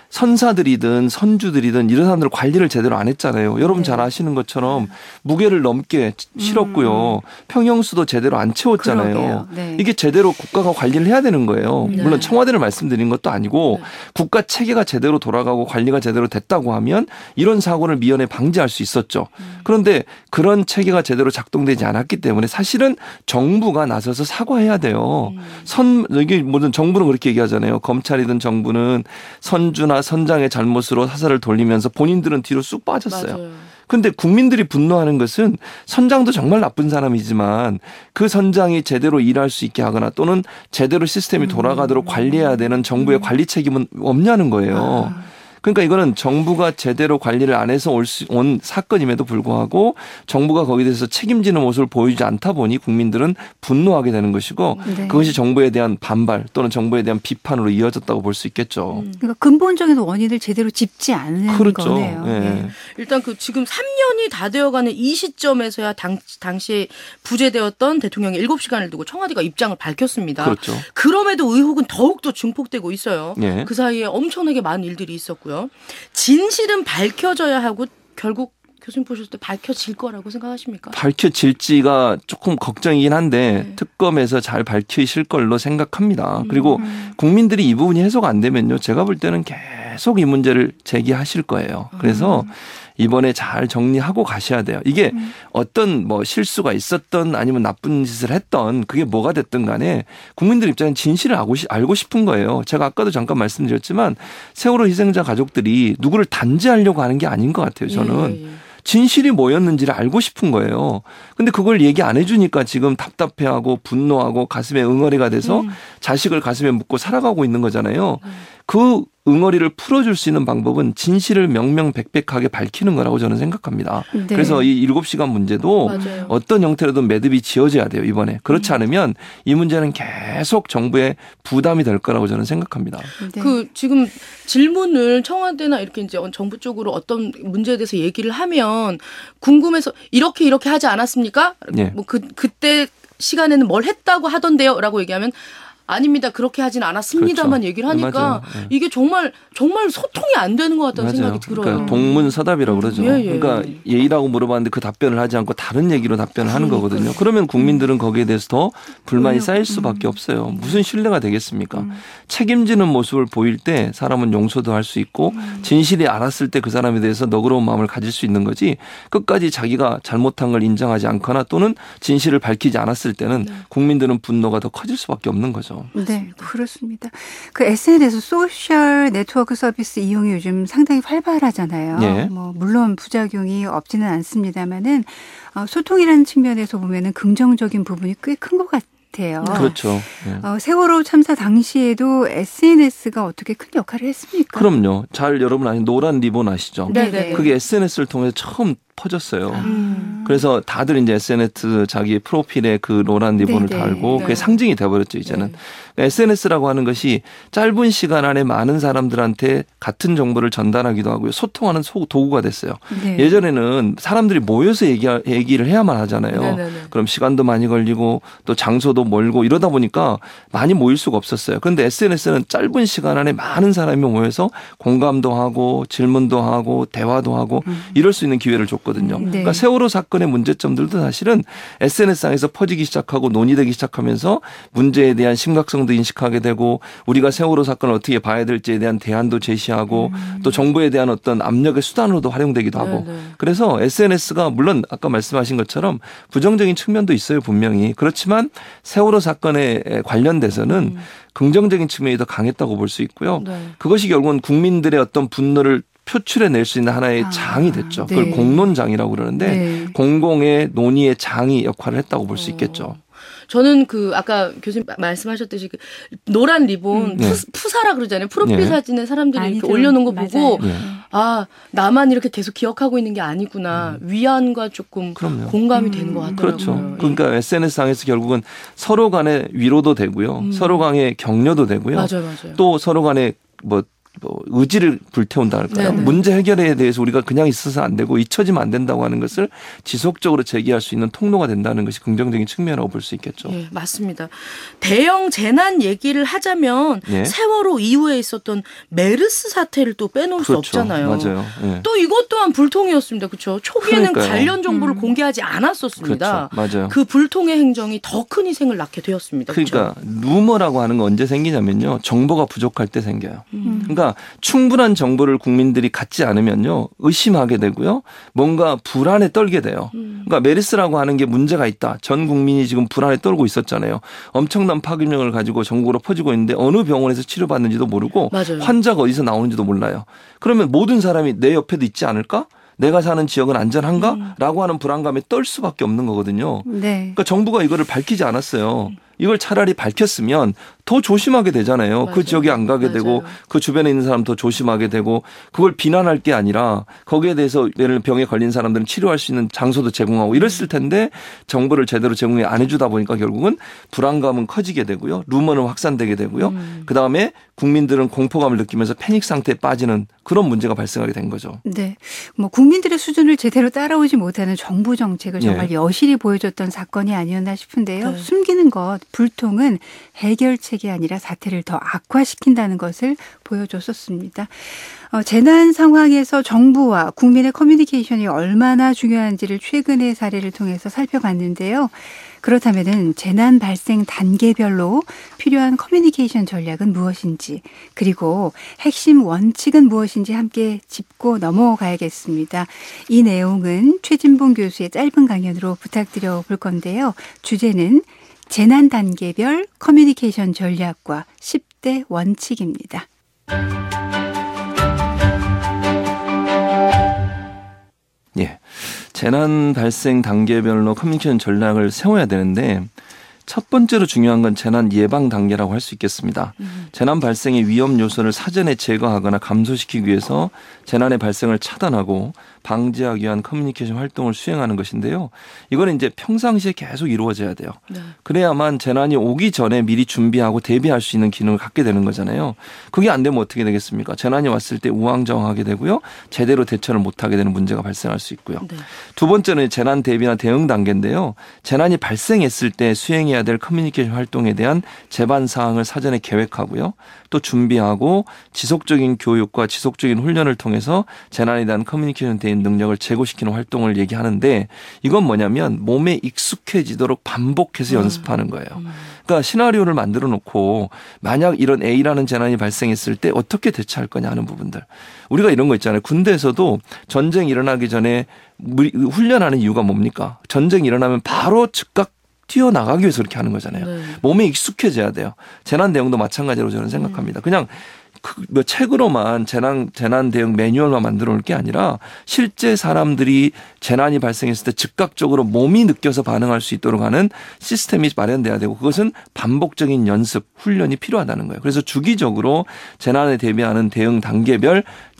선사들이든 선주들이든 이런 사람들 관리를 제대로 안 했잖아요. 여러분 잘 아시는 것처럼 무게를 넘게 실었고요. 평형수도 제대로 안 채웠잖아요. 그러게요. 네. 이게 제대로 국가가 관리를 해야 되는 거예요. 네. 물론 청와대를 말씀드린 것도 아니고 국가 체계가 제대로 돌아가고 관리가 제대로 됐다고 하면 이런 사고를 미연에 방지할 수 있었죠. 그런데 그런 체계가 제대로 작동되지 않았기 때문에 사실은 정부가 나서서 사과해야 돼요. 이게 모든 정부는 그렇게 얘기하잖아요. 검찰이든 정부는 선주나 선장의 잘못으로 사살을 돌리면서 본인들은 뒤로 쑥 빠졌어요. 맞아요. 그런데 국민들이 분노하는 것은 선장도 정말 나쁜 사람이지만 그 선장이 제대로 일할 수 있게 하거나 또는 제대로 시스템이 돌아가도록 관리해야 되는 정부의 관리 책임은 없냐는 거예요. 그러니까 이거는 정부가 제대로 관리를 안 해서 온 사건임에도 불구하고 정부가 거기에 대해서 책임지는 모습을 보이지 않다 보니 국민들은 분노하게 되는 것이고 네. 그것이 정부에 대한 반발 또는 정부에 대한 비판으로 이어졌다고 볼 수 있겠죠. 그러니까 근본적인 원인을 제대로 짚지 않는 그렇죠. 거네요. 예. 네. 일단 그 지금 3년이 다 되어가는 이 시점에서야 당시 부재되었던 대통령이 7시간을 두고 청와대가 입장을 밝혔습니다. 그렇죠. 그럼에도 의혹은 더욱더 증폭되고 있어요. 예. 그 사이에 엄청나게 많은 일들이 있었고요. 진실은 밝혀져야 하고 결국 교수님 보셨을 때 밝혀질 거라고 생각하십니까? 밝혀질지가 조금 걱정이긴 한데 특검에서 잘 밝히실 걸로 생각합니다. 그리고 국민들이 이 부분이 해소가 안 되면요. 제가 볼 때는 계속 이 문제를 제기하실 거예요. 그래서 이번에 잘 정리하고 가셔야 돼요. 이게 어떤 뭐 실수가 있었던 아니면 나쁜 짓을 했던 그게 뭐가 됐든 간에 국민들 입장엔 진실을 알고 싶은 거예요. 제가 아까도 잠깐 말씀드렸지만 세월호 희생자 가족들이 누구를 단죄하려고 하는 게 아닌 것 같아요. 저는. 진실이 뭐였는지를 알고 싶은 거예요. 근데 그걸 얘기 안 해주니까 지금 답답해하고 분노하고 가슴에 응어리가 돼서 자식을 가슴에 묻고 살아가고 있는 거잖아요. 그 응어리를 풀어줄 수 있는 방법은 진실을 명명백백하게 밝히는 거라고 저는 생각합니다. 네. 그래서 이 7시간 문제도 맞아요. 어떤 형태로든 매듭이 지어져야 돼요. 이번에. 그렇지 않으면 이 문제는 계속 정부의 부담이 될 거라고 저는 생각합니다. 네. 그 지금 질문을 청와대나 이렇게 이제 정부 쪽으로 어떤 문제에 대해서 얘기를 하면 궁금해서 이렇게 하지 않았습니까? 예. 뭐 그때 시간에는 뭘 했다고 하던데요라고 얘기하면 아닙니다. 그렇게 하진 않았습니다만 그렇죠. 얘기를 하니까 맞아요. 예. 이게 정말 소통이 안 되는 것 같다는 생각이 들어요. 그러니까 동문서답이라고 그러죠. 예. 그러니까 예의라고 물어봤는데 그 답변을 하지 않고 다른 얘기로 답변을 하는 거거든요. 그러면 국민들은 거기에 대해서 더 불만이 쌓일 수밖에 없어요. 무슨 신뢰가 되겠습니까? 책임지는 모습을 보일 때 사람은 용서도 할 수 있고 진실이 알았을 때 그 사람에 대해서 너그러운 마음을 가질 수 있는 거지 끝까지 자기가 잘못한 걸 인정하지 않거나 또는 진실을 밝히지 않았을 때는 국민들은 분노가 더 커질 수밖에 없는 거죠. 네, 그렇습니다. 그 SNS 소셜 네트워크 서비스 이용이 요즘 상당히 활발하잖아요. 예. 뭐 물론 부작용이 없지는 않습니다만은 소통이라는 측면에서 보면은 긍정적인 부분이 꽤 큰 것 같아요. 그렇죠. 예. 세월호 참사 당시에도 SNS가 어떻게 큰 역할을 했습니까? 그럼요. 잘 여러분 아시는 노란 리본 아시죠? 네네. 그게 SNS를 통해서 처음 퍼졌어요. 그래서 다들 이제 SNS 자기 프로필에 그 노란 리본을 네네. 달고 그게 네. 상징이 상징이 돼버렸죠 이제는. SNS라고 하는 것이 짧은 시간 안에 많은 사람들한테 같은 정보를 전달하기도 하고요. 소통하는 도구가 됐어요. 네. 예전에는 사람들이 모여서 얘기를 해야만 하잖아요. 네네네. 그럼 시간도 많이 걸리고 또 장소도 멀고 이러다 보니까 많이 모일 수가 없었어요. 그런데 SNS는 짧은 시간 안에 많은 사람이 모여서 공감도 하고 질문도 하고 대화도 하고 이럴 수 있는 기회를 줬거든요. 네. 그러니까 세월호 사건의 문제점들도 사실은 SNS상에서 퍼지기 시작하고 논의되기 시작하면서 문제에 대한 심각성도 인식하게 되고 우리가 세월호 사건을 어떻게 봐야 될지에 대한 대안도 제시하고 또 정부에 대한 어떤 압력의 수단으로도 활용되기도 하고 네네. 그래서 SNS가 물론 아까 말씀하신 것처럼 부정적인 측면도 있어요 분명히. 그렇지만 세월호 사건에 관련돼서는 긍정적인 측면이 더 강했다고 볼 수 있고요. 네. 그것이 결국은 국민들의 어떤 분노를 표출해낼 수 있는 하나의 장이 됐죠. 그걸 네. 공론장이라고 그러는데 네. 공공의 논의의 장이 역할을 했다고 볼 수 있겠죠. 저는 그 아까 교수님 말씀하셨듯이 그 노란 리본 푸사라 그러잖아요. 프로필 네. 사진에 사람들이 이렇게 많이들 올려놓은 거 맞아요. 보고 네. 아 나만 이렇게 계속 기억하고 있는 게 아니구나. 위안과 조금 그럼요. 공감이 되는 것 같더라고요. 그렇죠. 그러니까 SNS상에서 결국은 서로 간에 위로도 되고요. 서로 간에 격려도 되고요. 맞아요. 또 서로 간에 뭐 의지를 불태운다 할까요? 네네. 문제 해결에 대해서 우리가 그냥 있어서 안 되고 잊혀지면 안 된다고 하는 것을 지속적으로 제기할 수 있는 통로가 된다는 것이 긍정적인 측면이라고 볼 수 있겠죠. 예, 맞습니다. 대형 재난 얘기를 하자면 예. 세월호 이후에 있었던 메르스 사태를 또 빼놓을 수 그렇죠. 없잖아요. 맞아요. 예. 또 이것 또한 불통이었습니다. 그렇죠? 초기에는 그러니까요. 관련 정보를 공개하지 않았었습니다. 그렇죠. 맞아요. 그 불통의 행정이 더 큰 희생을 낳게 되었습니다. 그러니까 그렇죠? 루머라고 하는 건 언제 생기냐면요. 정보가 부족할 때 생겨요. 그러니까 충분한 정보를 국민들이 갖지 않으면요. 의심하게 되고요. 뭔가 불안에 떨게 돼요. 그러니까 메르스라고 하는 게 문제가 있다. 전 국민이 지금 불안에 떨고 있었잖아요. 엄청난 파급력을 가지고 전국으로 퍼지고 있는데 어느 병원에서 치료받는지도 모르고 맞아요. 환자가 어디서 나오는지도 몰라요. 그러면 모든 사람이 내 옆에도 있지 않을까? 내가 사는 지역은 안전한가? 라고 하는 불안감에 떨 수밖에 없는 거거든요. 네. 그러니까 정부가 이거를 밝히지 않았어요. 이걸 차라리 밝혔으면 더 조심하게 되잖아요. 맞아요. 그 지역에 안 가게 맞아요. 되고 그 주변에 있는 사람 더 조심하게 되고 그걸 비난할 게 아니라 거기에 대해서 예를 들면 병에 걸린 사람들은 치료할 수 있는 장소도 제공하고 이랬을 텐데 정보를 제대로 제공이 안 해주다 보니까 결국은 불안감은 커지게 되고요. 루머는 확산되게 되고요. 그다음에 국민들은 공포감을 느끼면서 패닉 상태에 빠지는 그런 문제가 발생하게 된 거죠. 네. 뭐 국민들의 수준을 제대로 따라오지 못하는 정부 정책을 정말 여실히 보여줬던 사건이 아니었나 싶은데요. 네. 숨기는 것, 불통은 해결책이 아니라 사태를 더 악화시킨다는 것을 보여줬었습니다. 재난 상황에서 정부와 국민의 커뮤니케이션이 얼마나 중요한지를 최근의 사례를 통해서 살펴봤는데요. 그렇다면은 재난 발생 단계별로 필요한 커뮤니케이션 전략은 무엇인지 그리고 핵심 원칙은 무엇인지 함께 짚고 넘어가야겠습니다. 이 내용은 최진봉 교수의 짧은 강연으로 부탁드려 볼 건데요. 주제는 재난 단계별 커뮤니케이션 전략과 10대 원칙입니다. 예. 재난 발생 단계별로 커뮤니케이션 전략을 세워야 되는데 첫 번째로 중요한 건 재난 예방 단계라고 할 수 있겠습니다. 재난 발생의 위험 요소를 사전에 제거하거나 감소시키기 위해서 재난의 발생을 차단하고 방지하기 위한 커뮤니케이션 활동을 수행하는 것인데요. 이거는 이제 평상시에 계속 이루어져야 돼요. 네. 그래야만 재난이 오기 전에 미리 준비하고 대비할 수 있는 기능을 갖게 되는 거잖아요. 그게 안 되면 어떻게 되겠습니까? 재난이 왔을 때 우왕좌왕하게 되고요. 제대로 대처를 못하게 되는 문제가 발생할 수 있고요. 네. 두 번째는 재난 대비나 대응 단계인데요. 재난이 발생했을 때 수행해야 될 커뮤니케이션 활동에 대한 제반 사항을 사전에 계획하고요. 또 준비하고 지속적인 교육과 지속적인 훈련을 통해서 재난에 대한 커뮤니케이션 대응 능력을 제고시키는 활동을 얘기하는데 이건 뭐냐면 몸에 익숙해지도록 반복해서 연습하는 거예요. 그러니까 시나리오를 만들어 놓고 만약 이런 A라는 재난이 발생했을 때 어떻게 대처할 거냐 하는 부분들. 우리가 이런 거 있잖아요. 군대에서도 전쟁 일어나기 전에 훈련하는 이유가 뭡니까? 전쟁 일어나면 바로 즉각 뛰어나가기 위해서 그렇게 하는 거잖아요. 네. 몸에 익숙해져야 돼요. 재난 대응도 마찬가지로 저는 생각합니다. 그냥 뭐 책으로만 재난 대응 매뉴얼만 만들어 놓을 게 아니라 실제 사람들이 재난이 발생했을 때 즉각적으로 몸이 느껴서 반응할 수 있도록 하는 시스템이 마련돼야 되고 그것은 반복적인 연습, 훈련이 필요하다는 거예요. 그래서 주기적으로 재난에 대비하는 대응 단계별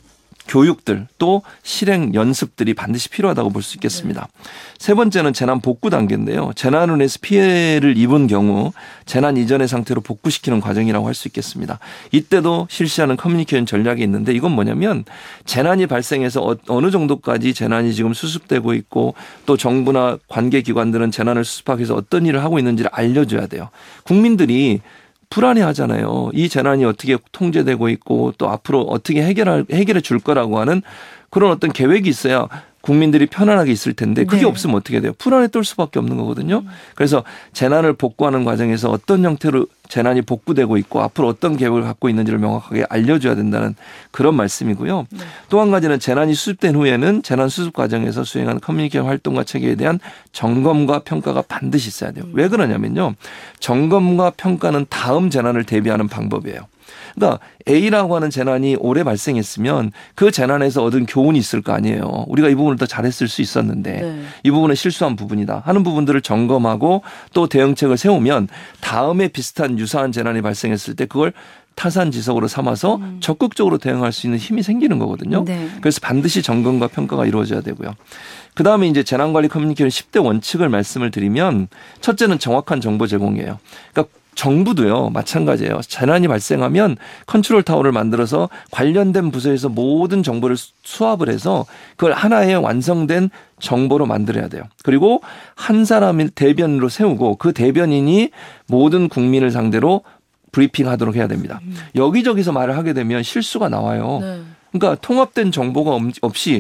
교육들 또 실행 연습들이 반드시 필요하다고 볼 수 있겠습니다. 네. 세 번째는 재난 복구 단계인데요. 재난으로 인해서 피해를 입은 경우 재난 이전의 상태로 복구시키는 과정이라고 할 수 있겠습니다. 이때도 실시하는 커뮤니케이션 전략이 있는데 이건 뭐냐면 재난이 발생해서 어느 정도까지 재난이 지금 수습되고 있고 또 정부나 관계기관들은 재난을 수습하기 위해서 어떤 일을 하고 있는지를 알려줘야 돼요. 국민들이 불안해하잖아요. 이 재난이 어떻게 통제되고 있고 또 앞으로 어떻게 해결해 줄 거라고 하는 그런 어떤 계획이 있어야 국민들이 편안하게 있을 텐데 그게 네. 없으면 어떻게 돼요? 불안에 떨 수밖에 없는 거거든요. 그래서 재난을 복구하는 과정에서 어떤 형태로 재난이 복구되고 있고 앞으로 어떤 계획을 갖고 있는지를 명확하게 알려줘야 된다는 그런 말씀이고요. 네. 또 한 가지는 재난이 수습된 후에는 재난 수습 과정에서 수행하는 커뮤니케이션 활동과 체계에 대한 점검과 평가가 반드시 있어야 돼요. 왜 그러냐면요. 점검과 평가는 다음 재난을 대비하는 방법이에요. 그러니까 A라고 하는 재난이 올해 발생했으면 그 재난에서 얻은 교훈이 있을 거 아니에요. 우리가 이 부분을 더 잘했을 수 있었는데 네. 이 부분은 실수한 부분이다 하는 부분들을 점검하고 또 대응책을 세우면 다음에 비슷한 유사한 재난이 발생했을 때 그걸 타산지석으로 삼아서 적극적으로 대응할 수 있는 힘이 생기는 거거든요. 네. 그래서 반드시 점검과 평가가 이루어져야 되고요. 그다음에 이제 재난관리 커뮤니케이션 10대 원칙을 말씀을 드리면 첫째는 정확한 정보 제공이에요. 그러니까 정부도요 마찬가지예요. 재난이 발생하면 컨트롤 타워를 만들어서 관련된 부서에서 모든 정보를 수합을 해서 그걸 하나의 완성된 정보로 만들어야 돼요. 그리고 한 사람을 대변인으로 세우고 그 대변인이 모든 국민을 상대로 브리핑하도록 해야 됩니다. 여기저기서 말을 하게 되면 실수가 나와요. 네. 그러니까 통합된 정보가 없이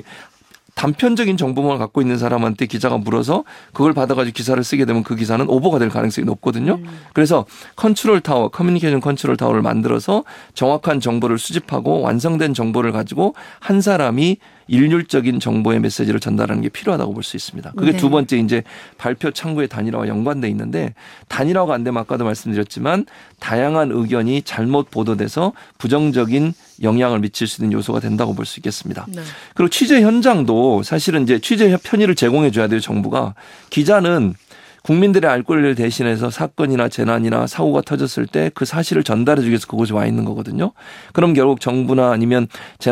단편적인 정보만 갖고 있는 사람한테 기자가 물어서 그걸 받아가지고 기사를 쓰게 되면 그 기사는 오버가 될 가능성이 높거든요. 그래서 컨트롤 타워, 커뮤니케이션 컨트롤 타워를 만들어서 정확한 정보를 수집하고 완성된 정보를 가지고 한 사람이 일률적인 정보의 메시지를 전달하는 게 필요하다고 볼 수 있습니다. 그게 네. 두 번째 이제 발표 창구의 단일화와 연관돼 있는데 단일화가 안 되면 아까도 말씀드렸지만 다양한 의견이 잘못 보도돼서 부정적인 영향을 미칠 수 있는 요소가 된다고 볼 수 있겠습니다. 네. 그리고 취재 현장도 사실은 이제 취재 편의를 제공해 줘야 돼요. 정부가. 기자는 국민들의 알 권리를 대신해서 사건이나 재난이나 사고가 터졌을 때 그 사실을 전달해 주기 위해서 그곳에 와 있는 거거든요. 그럼 결국 정부나 아니면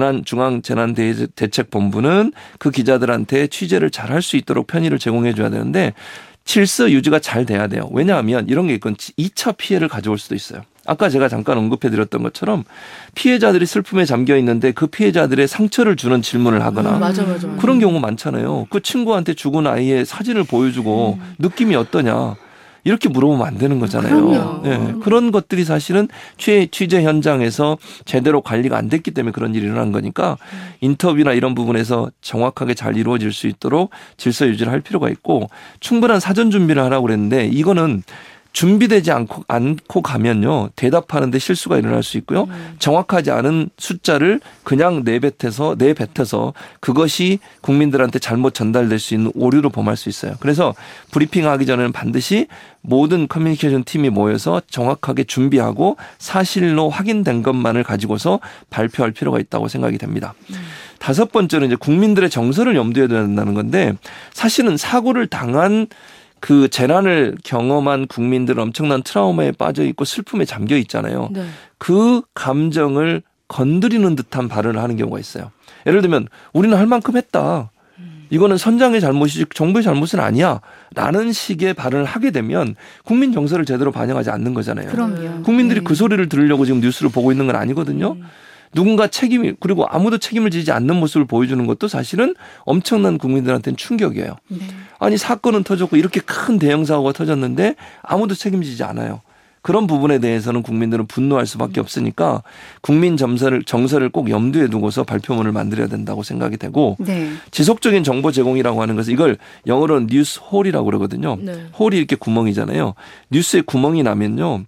중앙재난대책본부는 그 기자들한테 취재를 잘할 수 있도록 편의를 제공해 줘야 되는데 질서 유지가 잘 돼야 돼요. 왜냐하면 이런 게 있건 2차 피해를 가져올 수도 있어요. 아까 제가 잠깐 언급해 드렸던 것처럼 피해자들이 슬픔에 잠겨 있는데 그 피해자들의 상처를 주는 질문을 하거나 맞아. 그런 경우 많잖아요. 그 친구한테 죽은 아이의 사진을 보여주고 느낌이 어떠냐. 이렇게 물어보면 안 되는 거잖아요. 네, 그런 것들이 사실은 취재 현장에서 제대로 관리가 안 됐기 때문에 그런 일이 일어난 거니까 인터뷰나 이런 부분에서 정확하게 잘 이루어질 수 있도록 질서 유지를 할 필요가 있고 충분한 사전 준비를 하라고 그랬는데 이거는 준비되지 않고 가면요. 대답하는데 실수가 일어날 수 있고요. 정확하지 않은 숫자를 그냥 내뱉어서 그것이 국민들한테 잘못 전달될 수 있는 오류로 범할 수 있어요. 그래서 브리핑하기 전에는 반드시 모든 커뮤니케이션 팀이 모여서 정확하게 준비하고 사실로 확인된 것만을 가지고서 발표할 필요가 있다고 생각이 됩니다. 다섯 번째는 이제 국민들의 정서를 염두에 둬야 된다는 건데 사실은 사고를 당한 그 재난을 경험한 국민들은 엄청난 트라우마에 빠져 있고 슬픔에 잠겨 있잖아요. 네. 그 감정을 건드리는 듯한 발언을 하는 경우가 있어요. 예를 들면 우리는 할 만큼 했다. 이거는 선장의 잘못이지 정부의 잘못은 아니야. 라는 식의 발언을 하게 되면 국민 정서를 제대로 반영하지 않는 거잖아요. 그럼요. 국민들이 네. 그 소리를 들으려고 지금 뉴스를 보고 있는 건 아니거든요. 누군가 책임이 그리고 아무도 책임을 지지 않는 모습을 보여주는 것도 사실은 엄청난 국민들한테는 충격이에요. 네. 아니 사건은 터졌고 이렇게 큰 대형 사고가 터졌는데 아무도 책임지지 않아요. 그런 부분에 대해서는 국민들은 분노할 수밖에 없으니까 국민 정서를 꼭 염두에 두고서 발표문을 만들어야 된다고 생각이 되고 네. 지속적인 정보 제공이라고 하는 것은 이걸 영어로는 뉴스 홀이라고 그러거든요. 네. 홀이 이렇게 구멍이잖아요. 뉴스에 구멍이 나면요.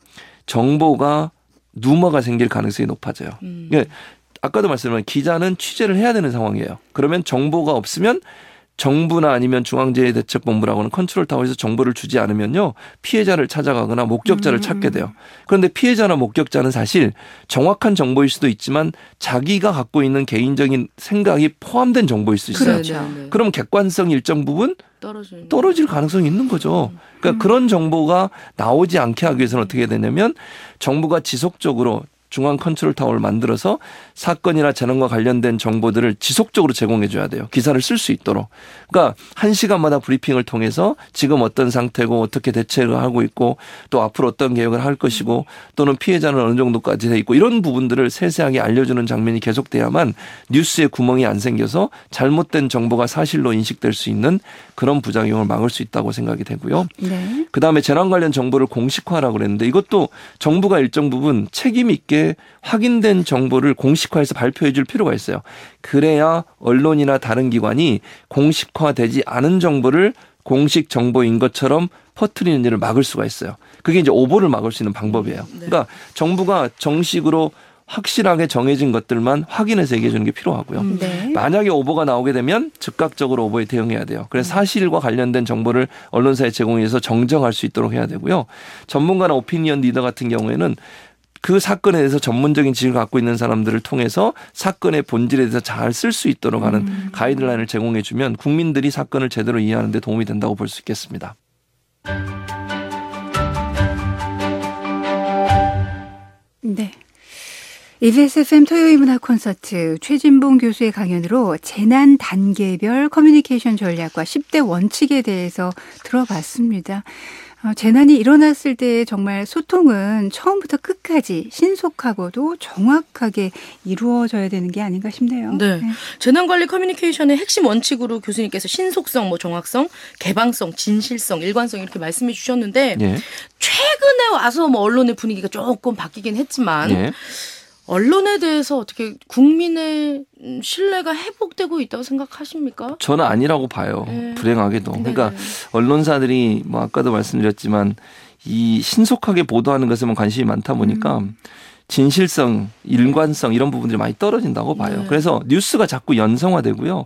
정보가 누마가 생길 가능성이 높아져요. 그러니까 아까도 말씀드린 기자는 취재를 해야 되는 상황이에요. 그러면 정보가 없으면 정부나 아니면 중앙재해대책본부라고 하는 컨트롤타워에서 정보를 주지 않으면요. 피해자를 찾아가거나 목격자를 찾게 돼요. 그런데 피해자나 목격자는 사실 정확한 정보일 수도 있지만 자기가 갖고 있는 개인적인 생각이 포함된 정보일 수 있어요. 그렇죠. 그럼 객관성이 일정 부분 떨어질 가능성이 있는 거죠. 그러니까 그런 정보가 나오지 않게 하기 위해서는 어떻게 해야 되냐면 정부가 지속적으로 중앙 컨트롤 타워를 만들어서 사건이나 재난과 관련된 정보들을 지속적으로 제공해 줘야 돼요. 기사를 쓸 수 있도록. 그러니까 1시간마다 브리핑을 통해서 지금 어떤 상태고 어떻게 대책을 하고 있고 또 앞으로 어떤 계획을 할 것이고 또는 피해자는 어느 정도까지 돼 있고 이런 부분들을 세세하게 알려주는 장면이 계속돼야만 뉴스에 구멍이 안 생겨서 잘못된 정보가 사실로 인식될 수 있는 그런 부작용을 막을 수 있다고 생각이 되고요. 네. 그다음에 재난 관련 정보를 공식화하라고 그랬는데 이것도 정부가 일정 부분 책임 있게 확인된 정보를 공식화해서 발표해 줄 필요가 있어요. 그래야 언론이나 다른 기관이 공식화되지 않은 정보를 공식 정보인 것처럼 퍼뜨리는 일을 막을 수가 있어요. 그게 이제 오보를 막을 수 있는 방법이에요. 그러니까 정부가 정식으로 확실하게 정해진 것들만 확인해서 얘기해 주는 게 필요하고요. 네. 만약에 오보가 나오게 되면 즉각적으로 오보에 대응해야 돼요. 그래서 사실과 관련된 정보를 언론사에 제공해서 정정할 수 있도록 해야 되고요. 전문가나 오피니언 리더 같은 경우에는 그 사건에 대해서 전문적인 지식을 갖고 있는 사람들을 통해서 사건의 본질에 대해서 잘 쓸 수 있도록 하는 가이드라인을 제공해 주면 국민들이 사건을 제대로 이해하는 데 도움이 된다고 볼 수 있겠습니다. 네. EBS FM 토요일 문화 콘서트 최진봉 교수의 강연으로 재난 단계별 커뮤니케이션 전략과 10대 원칙에 대해서 들어봤습니다. 재난이 일어났을 때 정말 소통은 처음부터 끝까지 신속하고도 정확하게 이루어져야 되는 게 아닌가 싶네요. 네. 재난관리 커뮤니케이션의 핵심 원칙으로 교수님께서 신속성, 정확성, 개방성, 진실성, 일관성 이렇게 말씀해 주셨는데 네. 최근에 와서 언론의 분위기가 조금 바뀌긴 했지만 네. 언론에 대해서 어떻게 국민의 신뢰가 회복되고 있다고 생각하십니까? 저는 아니라고 봐요. 네. 불행하게도. 네. 그러니까 언론사들이 아까도 말씀드렸지만 이 신속하게 보도하는 것에만 관심이 많다 보니까 진실성, 일관성 이런 부분들이 많이 떨어진다고 봐요. 네. 그래서 뉴스가 자꾸 연성화되고요.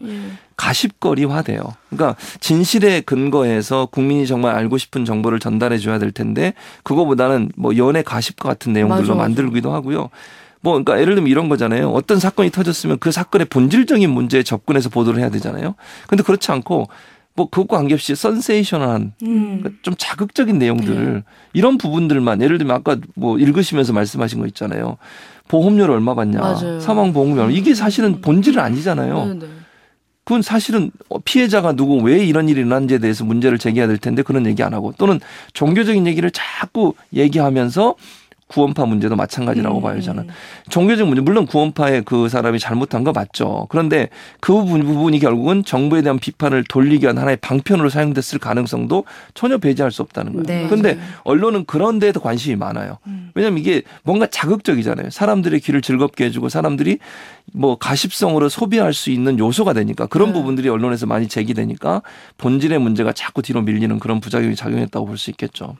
가십거리화돼요. 그러니까 진실에 근거해서 국민이 정말 알고 싶은 정보를 전달해 줘야 될 텐데 그거보다는 연애 가십과 같은 내용들로 맞아. 만들기도 하고요. 그러니까 예를 들면 이런 거잖아요. 어떤 사건이 터졌으면 그 사건의 본질적인 문제에 접근해서 보도를 해야 되잖아요. 그런데 그렇지 않고 그것과 관계없이 선세이셔널한 그러니까 좀 자극적인 내용들 이런 부분들만 예를 들면 아까 읽으시면서 말씀하신 거 있잖아요. 보험료를 얼마 받냐. 맞아요. 사망보험료. 이게 사실은 본질은 아니잖아요. 네. 그건 사실은 피해자가 누구 왜 이런 일이 일어난지에 대해서 문제를 제기해야 될 텐데 그런 얘기 안 하고 또는 종교적인 얘기를 자꾸 얘기하면서 구원파 문제도 마찬가지라고 봐요, 저는. 종교적 문제, 물론 구원파의 그 사람이 잘못한 거 맞죠. 그런데 그 부분이 결국은 정부에 대한 비판을 돌리기 위한 하나의 방편으로 사용됐을 가능성도 전혀 배제할 수 없다는 거예요. 네. 그런데 언론은 그런 데에도 관심이 많아요. 왜냐하면 이게 뭔가 자극적이잖아요. 사람들의 귀를 즐겁게 해주고 사람들이 가십성으로 소비할 수 있는 요소가 되니까 그런 부분들이 언론에서 많이 제기되니까 본질의 문제가 자꾸 뒤로 밀리는 그런 부작용이 작용했다고 볼 수 있겠죠.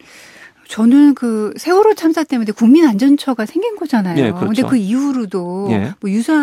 저는 그 세월호 참사 때문에 국민안전처가 생긴 거잖아요. 네, 그렇죠. 근데 그 이후로도 네.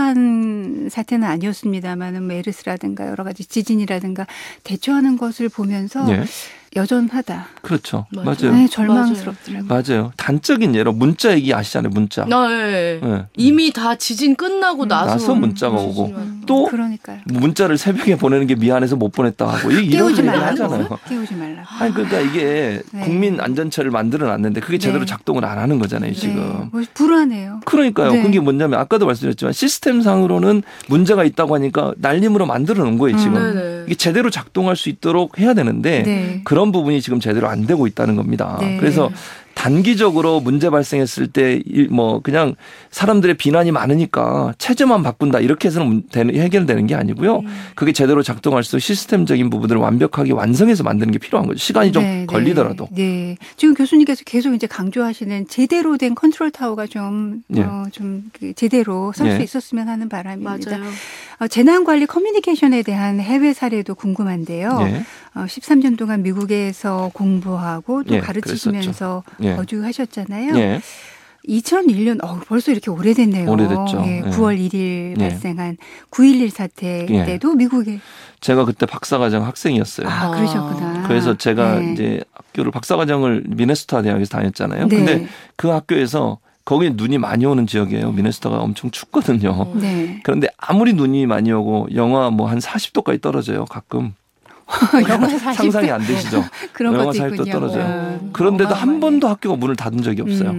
유사한 사태는 아니었습니다만 메르스라든가 여러 가지 지진이라든가 대처하는 것을 보면서 네. 여전하다. 그렇죠. 맞아요. 맞아요. 네, 절망스럽더라고요. 맞아요. 단적인 예로 문자 얘기 아시잖아요. 문자. 네. 네. 이미 다 지진 끝나고 나서 문자가 오고 또 그러니까요. 문자를 새벽에 보내는 게 미안해서 못 보냈다 하고 이런 얘기를 하잖아요. 깨우지 말라고. 아니 그러니까 이게 네. 국민 안전처를 만들어놨는데 그게 제대로 네. 작동을 안 하는 거잖아요 지금. 네. 불안해요. 그러니까요. 네. 그게 뭐냐면 아까도 말씀드렸지만 시스템상으로는 문제가 있다고 하니까 날림으로 만들어 놓은 거예요 지금. 네네. 이게 제대로 작동할 수 있도록 해야 되는데 네. 그런 부분이 지금 제대로 안 되고 있다는 겁니다. 네. 그래서 단기적으로 문제 발생했을 때 뭐 그냥 사람들의 비난이 많으니까 체제만 바꾼다 이렇게 해서는 해결되는 게 아니고요. 그게 제대로 작동할 수 있는 시스템적인 부분들을 완벽하게 완성해서 만드는 게 필요한 거죠. 시간이 좀 네, 걸리더라도. 네. 지금 교수님께서 계속 이제 강조하시는 제대로 된 컨트롤 타워가 좀 제대로 설 수 네. 있었으면 하는 바람입니다. 맞아요. 재난관리 커뮤니케이션에 대한 해외 사례도 궁금한데요. 네. 13년 동안 미국에서 공부하고 또 예, 가르치시면서 예. 거주하셨잖아요. 예. 2001년 벌써 이렇게 오래됐네요. 오래됐죠. 예, 예. 9월 1일 예. 발생한 9.11 사태 예. 때도 미국에 제가 그때 박사과정 학생이었어요. 그러셨구나. 그래서 제가 네. 이제 학교를 박사과정을 미네소타 대학에서 다녔잖아요. 네. 근데 그 학교에서 거기 눈이 많이 오는 지역이에요. 미네소타가 엄청 춥거든요. 네. 그런데 아무리 눈이 많이 오고 영하 뭐 한 40도까지 떨어져요. 가끔. 영하 40도. 상상이 안 되시죠? 그런 영하 것도 40도 있군요. 떨어져요. 그런데도 한 번도 학교가 문을 닫은 적이 없어요.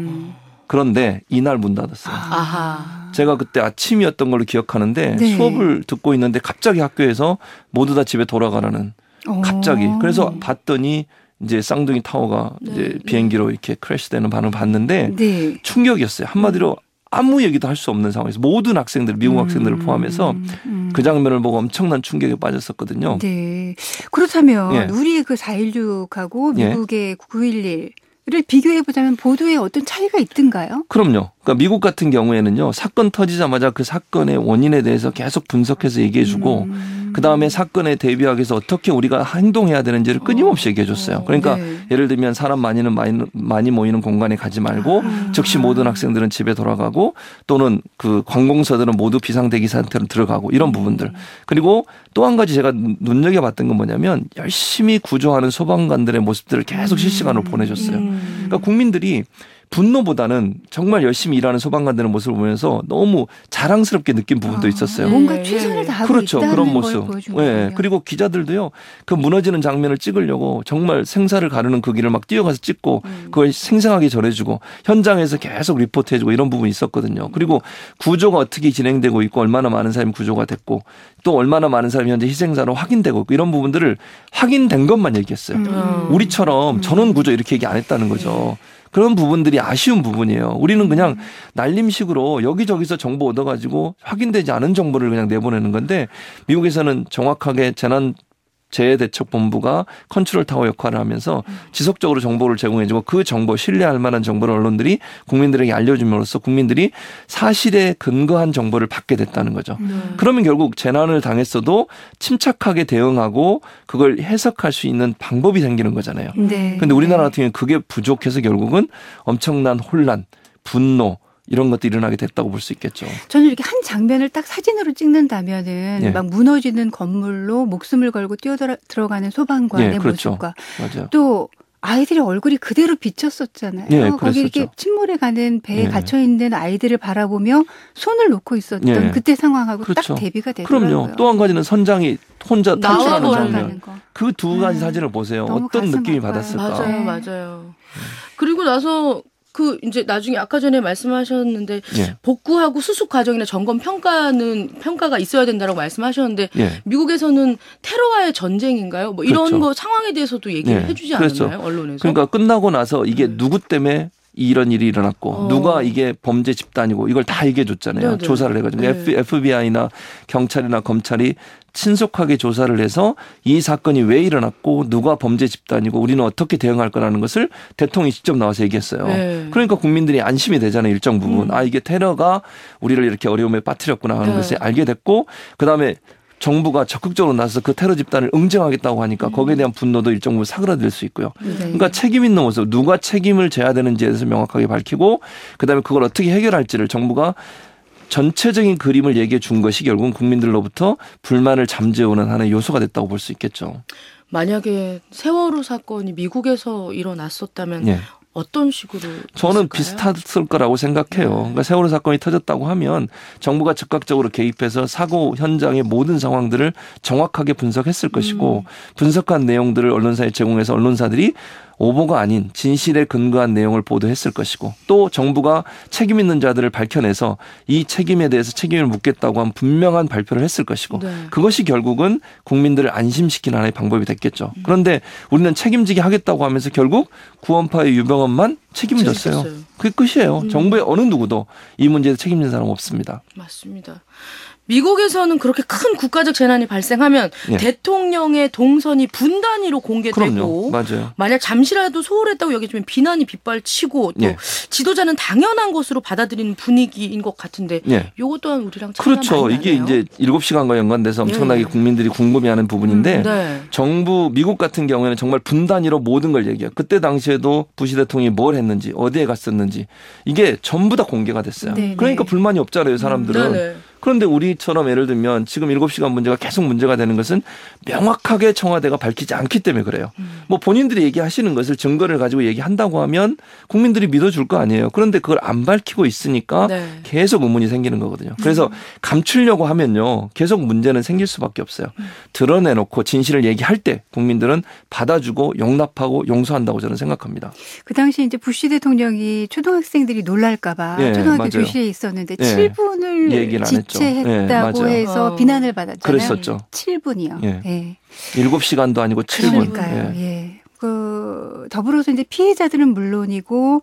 그런데 이날 문 닫았어요. 아하. 제가 그때 아침이었던 걸로 기억하는데 네. 수업을 듣고 있는데 갑자기 학교에서 모두 다 집에 돌아가라는 갑자기. 그래서 봤더니 이제 쌍둥이 타워가 이제 비행기로 이렇게 크래시되는 반응을 봤는데 네. 충격이었어요. 한마디로 아무 얘기도 할 수 없는 상황에서 모든 학생들, 미국 학생들을 포함해서 그 장면을 보고 엄청난 충격에 빠졌었거든요. 네. 그렇다면 예. 우리의 그 4.16하고 예. 미국의 9.11을 비교해 보자면 보도에 어떤 차이가 있던가요? 그럼요. 그러니까 미국 같은 경우에는요. 사건 터지자마자 그 사건의 원인에 대해서 계속 분석해서 얘기해주고 그다음에 사건에 대비하기 위해서 어떻게 우리가 행동해야 되는지를 끊임없이 얘기해 줬어요. 그러니까 네. 예를 들면 사람 많이 모이는 공간에 가지 말고 즉시 모든 학생들은 집에 돌아가고 또는 그 관공서들은 모두 비상대기 상태로 들어가고 이런 부분들. 그리고 또 한 가지 제가 눈여겨봤던 건 뭐냐면 열심히 구조하는 소방관들의 모습들을 계속 실시간으로 보내줬어요. 그러니까 국민들이 분노보다는 정말 열심히 일하는 소방관들의 모습을 보면서 너무 자랑스럽게 느낀 부분도 있었어요. 뭔가 최선을 다하고 그렇죠. 있다는 그런 걸 모습. 보여준 예. 거예요. 그리고 기자들도요. 그 무너지는 장면을 찍으려고 정말 생사를 가르는 그 길을 막 뛰어가서 찍고 그걸 생생하게 전해주고 현장에서 계속 리포트해주고 이런 부분이 있었거든요. 그리고 구조가 어떻게 진행되고 있고 얼마나 많은 사람이 구조가 됐고 또 얼마나 많은 사람이 현재 희생자로 확인되고 있고 이런 부분들을 확인된 것만 얘기했어요. 우리처럼 전원 구조 이렇게 얘기 안 했다는 거죠. 그런 부분들이 아쉬운 부분이에요. 우리는 그냥 날림식으로 여기저기서 정보 얻어가지고 확인되지 않은 정보를 그냥 내보내는 건데 미국에서는 정확하게 재해대책본부가 컨트롤 타워 역할을 하면서 지속적으로 정보를 제공해주고 그 정보 신뢰할 만한 정보를 언론들이 국민들에게 알려줌으로써 국민들이 사실에 근거한 정보를 받게 됐다는 거죠. 그러면 결국 재난을 당했어도 침착하게 대응하고 그걸 해석할 수 있는 방법이 생기는 거잖아요. 네. 그런데 우리나라 같은 경우는 그게 부족해서 결국은 엄청난 혼란, 분노 이런 것도 일어나게 됐다고 볼 수 있겠죠. 저는 이렇게 한 장면을 딱 사진으로 찍는다면은 예. 막 무너지는 건물로 목숨을 걸고 뛰어들어가는 소방관의 예, 그렇죠. 모습과 맞아요. 또 아이들의 얼굴이 그대로 비쳤었잖아요. 예, 거기 이렇게 그랬었죠. 침몰해 가는 배에 예. 갇혀 있는 아이들을 바라보며 손을 놓고 있었던 예. 그때 상황하고 그렇죠. 딱 대비가 되더라고요. 그럼요. 또 한 가지는 선장이 혼자 나와 탈출하는 돌아가는 장면. 거. 그 두 가지 사진을 보세요. 너무 어떤 가슴 느낌이 아파요. 받았을까. 맞아요, 맞아요. 그리고 나서 그 이제 나중에 아까 전에 말씀하셨는데 예. 복구하고 수습 과정이나 점검 평가가 있어야 된다고 말씀하셨는데 예. 미국에서는 테러와의 전쟁인가요? 뭐 이런 그렇죠. 거 상황에 대해서도 얘기를 예. 해주지 그렇죠. 않았나요? 언론에서? 그러니까 끝나고 나서 이게 누구 때문에 이런 일이 일어났고 누가 이게 범죄 집단이고 이걸 다 얘기해 줬잖아요. 네네. 조사를 해가지고 네. FBI나 경찰이나 검찰이 신속하게 조사를 해서 이 사건이 왜 일어났고 누가 범죄 집단이고 우리는 어떻게 대응할 거라는 것을 대통령이 직접 나와서 얘기했어요. 네. 그러니까 국민들이 안심이 되잖아요. 일정 부분. 아 이게 테러가 우리를 이렇게 어려움에 빠뜨렸구나 하는 네. 것을 알게 됐고 그다음에 정부가 적극적으로 나서서 그 테러 집단을 응징하겠다고 하니까 거기에 대한 분노도 일정 부분 사그라들 수 있고요. 네. 그러니까 책임 있는 모습, 누가 책임을 져야 되는지에 대해서 명확하게 밝히고 그다음에 그걸 어떻게 해결할지를 정부가 전체적인 그림을 얘기해 준 것이 결국은 국민들로부터 불만을 잠재우는 하나의 요소가 됐다고 볼 수 있겠죠. 만약에 세월호 사건이 미국에서 일어났었다면 예. 어떤 식으로 저는 있을까요? 비슷했을 거라고 생각해요. 그러니까 세월호 사건이 터졌다고 하면 정부가 즉각적으로 개입해서 사고 현장의 모든 상황들을 정확하게 분석했을 것이고 분석한 내용들을 언론사에 제공해서 언론사들이 오보가 아닌 진실에 근거한 내용을 보도했을 것이고 또 정부가 책임 있는 자들을 밝혀내서 이 책임에 대해서 책임을 묻겠다고 한 분명한 발표를 했을 것이고 네. 그것이 결국은 국민들을 안심시키는 하나의 방법이 됐겠죠. 그런데 우리는 책임지게 하겠다고 하면서 결국 구원파의 유병헌만 책임을 졌어요. 그게 끝이에요. 정부의 어느 누구도 이 문제에 책임진 사람 없습니다. 맞습니다. 미국에서는 그렇게 큰 국가적 재난이 발생하면 예. 대통령의 동선이 분 단위로 공개되고 그럼요. 맞아요. 만약 잠시라도 소홀했다고 여겨지면 비난이 빗발치고 또 예. 지도자는 당연한 것으로 받아들이는 분위기인 것 같은데 예. 이것 또한 우리랑 차이가 그렇죠. 많이 이게 나네요. 이제 7시간과 연관돼서 엄청나게 예. 국민들이 궁금해하는 부분인데 네. 정부 미국 같은 경우에는 정말 분 단위로 모든 걸 얘기해요. 그때 당시에도 부시 대통령이 뭘 했는지 어디에 갔었는지 이게 전부 다 공개가 됐어요. 네네. 그러니까 불만이 없잖아요. 사람들은. 네네. 그런데 우리처럼 예를 들면 지금 7시간 문제가 계속 문제가 되는 것은 명확하게 청와대가 밝히지 않기 때문에 그래요. 뭐 본인들이 얘기하시는 것을 증거를 가지고 얘기한다고 하면 국민들이 믿어줄 거 아니에요. 그런데 그걸 안 밝히고 있으니까 네. 계속 의문이 생기는 거거든요. 그래서 감추려고 하면요. 계속 문제는 생길 수밖에 없어요. 드러내놓고 진실을 얘기할 때 국민들은 받아주고 용납하고 용서한다고 저는 생각합니다. 그 당시 이제 부시 대통령이 초등학생들이 놀랄까봐 예, 초등학교 맞아요. 교실에 있었는데 예. 7분을 얘기를 안 했죠. 지체했다고 예, 해서 맞아요. 비난을 받았잖아요. 그랬었죠. 7분이요. 예. 예. 7시간도 아니고 7분. 그러니까요. 예. 더불어서 이제 피해자들은 물론이고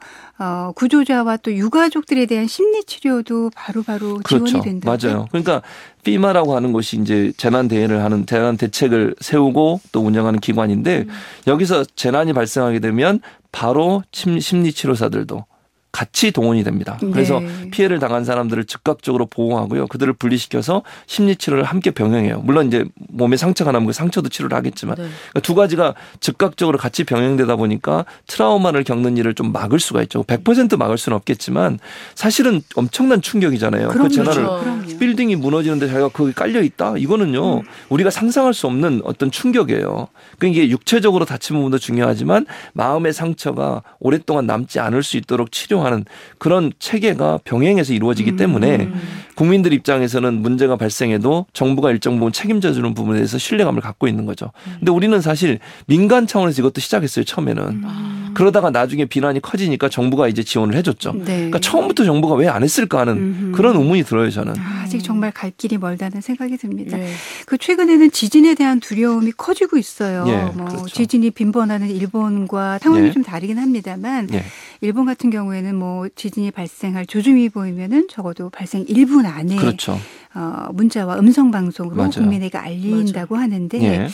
구조자와 또 유가족들에 대한 심리 치료도 바로바로 지원이 그렇죠. 된다. 맞아요. 그러니까 FEMA라고 하는 곳이 이제 재난 대회를 하는 재난 대책을 세우고 또 운영하는 기관인데 여기서 재난이 발생하게 되면 바로 심리 치료사들도 같이 동원이 됩니다. 그래서 네. 피해를 당한 사람들을 즉각적으로 보호하고요. 그들을 분리시켜서 심리치료를 함께 병행해요. 물론 이제 몸에 상처가 나면 그 상처도 치료를 하겠지만 네. 그러니까 두 가지가 즉각적으로 같이 병행되다 보니까 트라우마를 겪는 일을 좀 막을 수가 있죠. 100% 막을 수는 없겠지만 사실은 엄청난 충격이잖아요. 그럼요. 그 재난을 그럼요. 빌딩이 무너지는데 자기가 거기 깔려 있다. 이거는요. 우리가 상상할 수 없는 어떤 충격이에요. 그러니까 이게 육체적으로 다친 부분도 중요하지만 마음의 상처가 오랫동안 남지 않을 수 있도록 치료하는 그런 체계가 병행해서 이루어지기 때문에 국민들 입장에서는 문제가 발생해도 정부가 일정 부분 책임져주는 부분에 대해서 신뢰감을 갖고 있는 거죠. 근데 우리는 사실 민간 차원에서 이것도 시작했어요. 처음에는. 그러다가 나중에 비난이 커지니까 정부가 이제 지원을 해줬죠. 네. 그러니까 처음부터 정부가 왜 안 했을까 하는 그런 의문이 들어요. 저는. 아직 정말 갈 길이 멀다는 생각이 듭니다. 네. 그 최근에는 지진에 대한 두려움이 커지고 있어요. 예, 뭐 그렇죠. 지진이 빈번하는 일본과 상황이 예. 좀 다르긴 합니다만 예. 일본 같은 경우에는 뭐 지진이 발생할 조짐이 보이면은 적어도 발생 1분 안에 그렇죠. 문자와 음성 방송으로 맞아요. 국민에게 알린다고 하는데 예.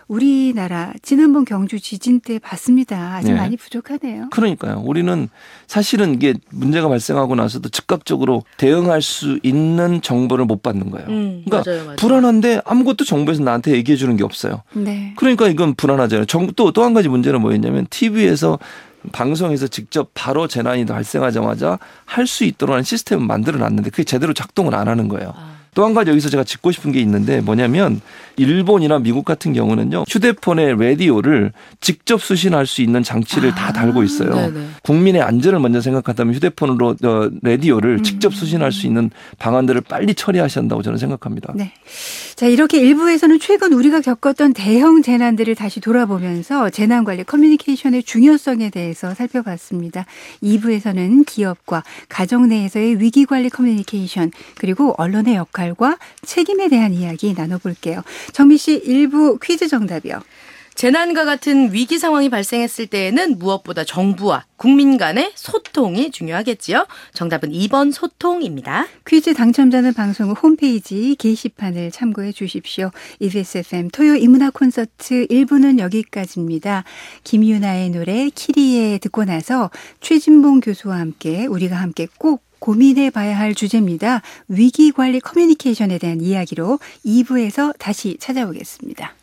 우리나라 지난번 경주 지진 때 봤습니다. 아직 예. 많이 부족하네요. 그러니까요. 우리는 사실은 이게 문제가 발생하고 나서도 즉각적으로 대응할 수 있는 정보를 못 받는 거예요. 그러니까 맞아요. 불안한데 아무것도 정부에서 나한테 얘기해 주는 게 없어요. 네. 그러니까 이건 불안하잖아요. 또 한 가지 문제는 뭐였냐면 TV에서 방송에서 직접 바로 재난이 발생하자마자 할 수 있도록 하는 시스템을 만들어 놨는데 그게 제대로 작동을 안 하는 거예요. 또 한 가지 여기서 제가 짚고 싶은 게 있는데 뭐냐면 일본이나 미국 같은 경우는요. 휴대폰에 라디오를 직접 수신할 수 있는 장치를 다 달고 있어요. 네네. 국민의 안전을 먼저 생각한다면 휴대폰으로 라디오를 직접 수신할 수 있는 방안들을 빨리 처리하셔야 한다고 저는 생각합니다. 네. 자, 이렇게 1부에서는 최근 우리가 겪었던 대형 재난들을 다시 돌아보면서 재난관리 커뮤니케이션의 중요성에 대해서 살펴봤습니다. 2부에서는 기업과 가정 내에서의 위기관리 커뮤니케이션 그리고 언론의 역할과 책임에 대한 이야기 나눠볼게요. 정미 씨 1부 퀴즈 정답이요. 재난과 같은 위기 상황이 발생했을 때에는 무엇보다 정부와 국민 간의 소통이 중요하겠지요. 정답은 2번 소통입니다. 퀴즈 당첨자는 방송 홈페이지 게시판을 참고해 주십시오. EBS FM 토요 인문학 콘서트 1부는 여기까지입니다. 김유나의 노래 키리에 듣고 나서 최진봉 교수와 함께 우리가 함께 꼭 고민해 봐야 할 주제입니다. 위기관리 커뮤니케이션에 대한 이야기로 2부에서 다시 찾아오겠습니다.